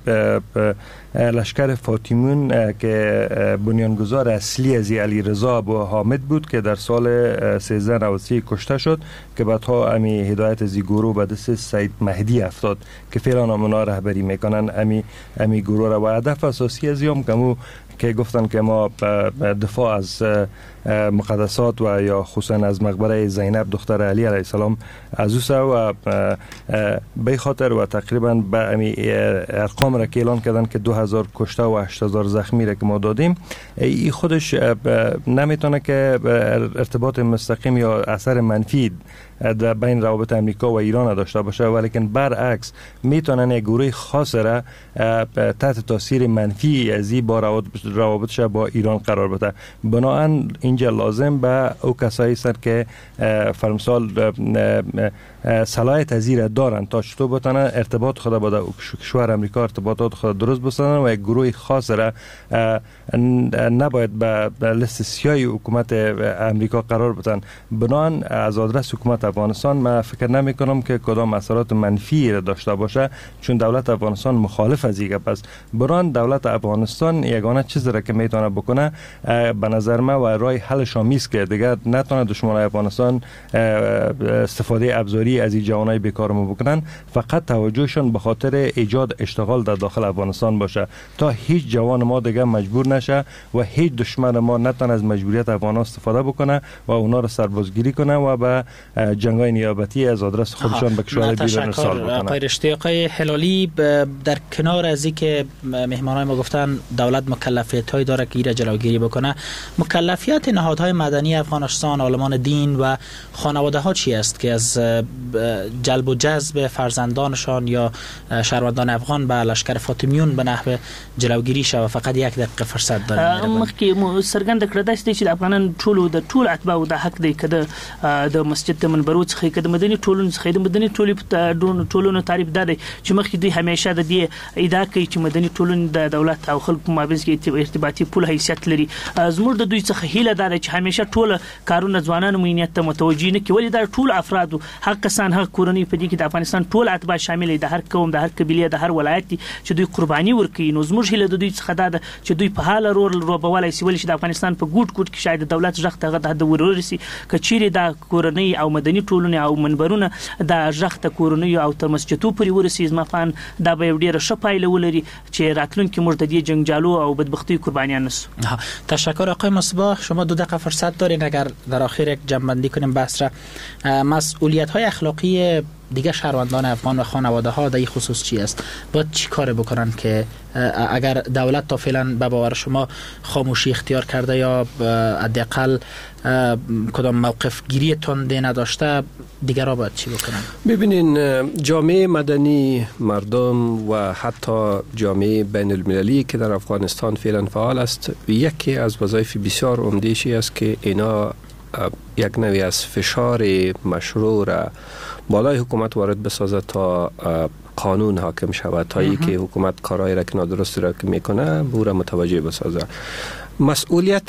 لشکر فاطمیون که بنیانگذار اصلی از علی رضا ابو حامد بود که در سال سیزده نود و سه کشته شد، که بعدها امی هدایت از گروه به دست سید مهدی افتاد که فعلا اونا رهبری میکنن امی امی گروه را. و هدف اساسی از یوم کمو که گفتن که ما دفاع از مقدسات و یا خصوصا از مقبره زینب دختر علی علیه السلام از اوسه و به خاطر و تقریبا به امی ارقام را که اعلان کردن که دو هزار کشته و هشت هزار زخمی را که ما دادیم، این خودش نمیتونه که ارتباط مستقیم یا اثر منفی در بین روابط امریکا و ایران داشته باشه، ولیکن برعکس میتونن یک گروه خاص را تحت تاثیر منفی از این با روابطش با ایران قرار بده. بنابراین اینجا لازم به او کسایی هستند که فرمسال صلاحیت تذیر دارن تا چطور بتونن ارتباط خود با کشور امریکا ارتباطات خود درست بسازن و یک گروه خاص را نباید به لیست سیاه حکومت امریکا قرار بدن. بنابراین از آدرس حکومت افغانستان من فکر نمی کنم که کدام اثرات منفی را داشته باشه، چون دولت افغانستان مخالف از این پس. بنابراین دولت افغانستان یگانه چیزی را که میتونه بکنه به نظر من و راه حلش آمیز که دیگه نتونه دشمنان افغانستان استفاده ابزاری از این جوانای بیکار ما بکنن، فقط توجهشون به خاطر ایجاد اشتغال در داخل افغانستان باشه تا هیچ جوان ما دیگه مجبور نشه و هیچ دشمن ما نتونه از مجبوریت افغان استفاده بکنه و اونا رو سربازگیری کنه و به جنگای نیابتی از آدرس خودشان به کشور بیرون ارسال بکنه. آقای رشتی، آقای هلالی، در کنار از اینکه مهمانای ما گفتن دولت مکلفیت‌هایی داره که ایره جلوگیری بکنه، مکلفیت نهادهای مدنی افغانستان، عالمان دین و خانواده ها چی است که از جلب و جذب فرزندانشان یا شهروندان افغان به لشکر فاطمیون به نحو جلوگیری شوه؟ فقط یک دقیقه فرصت داریم. مخکې مو سرګند کړه داسې چې د افغانان ټولو د ټول اتباعو د حق دی که د مسجد د منبرو څخه که د مدني ټولنو څخه د مدني ټولنو تعریف دا دی چې مخکې دوی همیشه د دې ادعا کوي چې مدني ټولنې د دولت او خلکو په مابینځ کې ارتباطي پول حیثیت لري. زموږ د دوی څخه هیله دا ده چې همیشه ټول کارونه ځوانانو مینیت ته متوجه نه کړي، ولې دا ټول افرادو هغه کسان هغه کورنۍ په دې کې د افغانستان ټول اتباع شامل دي، د هر قوم د هر قبیله د هر ولایت دي چې دوی قرباني ورکوي. نو زموږ هیله د دوی څخه دا ده چې دوی په حال رول روبولای شي، ولې چې د افغانستان په ګوټ ګوټ کې شاید د دولت ځخ ته د ورورسي کچيري د کورنۍ او مدني ټولنې او منبرونه د ځخ ته کورنۍ او تر مسجدو پورې ورسي، زما فان دا به ډیره ښه پایله ولري چې راتلونکي موږ د دې جنگجالو او بدبختی قربانیان نسو. تشکر آقای مصباح. شما دو دقیقه فرصت دارین اگر در آخر یک جمع‌بندی کنیم بحث را. مسئولیت‌های اخلاقی دیگه شهروندان افغان و خانواده ها در این خصوص چی است؟ باید چی کار بکنن که اگر دولت تا فعلا به باور شما خاموشی اختیار کرده یا حداقل کدام موقف گیری تنده نداشته، دیگرها باید چی بکنن؟ ببینین، جامعه مدنی، مردم و حتی جامعه بین المللی که در افغانستان فعلا فعال است، یکی از وظایف بسیار عمده‌ای است که اینا یک نوعی از فشار مشروع را بالای حکومت وارد بسازه تا قانون حاکم شود، تا ای که حکومت کارهای را که نادرستی را که میکنه بو را متوجه بسازه. مسئولیت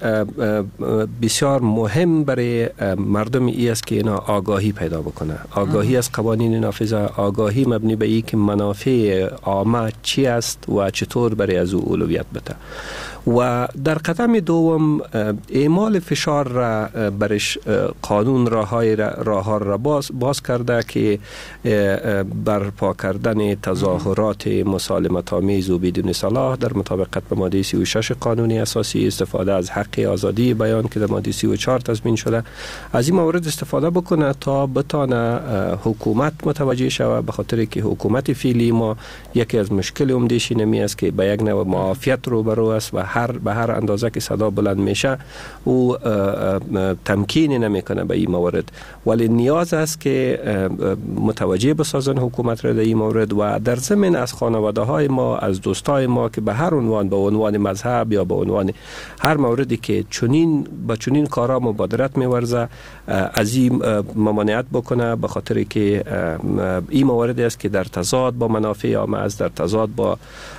بسیار مهم برای مردم ای است که اینا آگاهی پیدا بکنه، آگاهی از قوانین نافذه، آگاهی مبنی به ای که منافع عامه چی است و چطور برای از او اولویت بده. و در قدم دوم اعمال فشار را برش قانون راههای راه را باز, باز کرده که برپا کردن تظاهرات مسالمت آمیز و بدون سلاح در مطابقت به ماده سی و شش قانون اساسی، استفاده از حق آزادی بیان که در ماده سی و چهار تضمین شده، از این موارد استفاده بکنه تا بتانه حکومت متوجه شود، به خاطر که حکومت فعلی ما یکی از مشکل عمده‌اش نمی است که به یک نوع معافیت روبرو است و هر به هر اندازه که صدا بلند میشه او تمکین نمیکنه به این موارد. ولی نیاز است که متوجه بسازن حکومت را در این مورد و در ضمن از خانواده های ما، از دوستای ما که به هر عنوان، به عنوان مذهب یا به عنوان عنوان هر موردی که چنین با چنین کارا مبادرت می‌ورزه از این ممانعت بکنه، به خاطر که این مواردی است که در تضاد با منافع عامه است، در تضاد با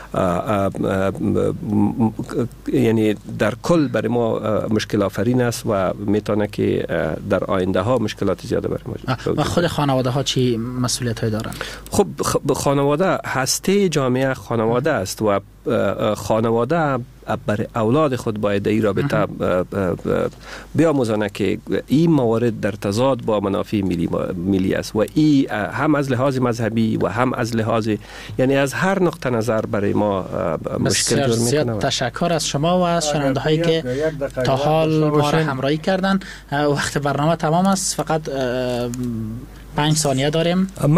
یعنی در کل برای ما مشکل آفرین است و میتونه که در آینده ها مشکلات زیاده برای ما. و خود خانواده ها چی مسئولیت های دارن؟ خب خانواده هسته جامعه خانواده است و خانواده برای اولاد خود باید این رابطه بیاموزانه که این موارد در تضاد با منافع ملی ملی است و این هم از لحاظ مذهبی و هم از لحاظ یعنی از هر نقطه نظر برای ما مشکل جور میکنه. تشکر از شما و از شنونده هایی که تا حال ما را همراهی کردن. وقت برنامه تمام است، فقط پنج ثانیه داریم.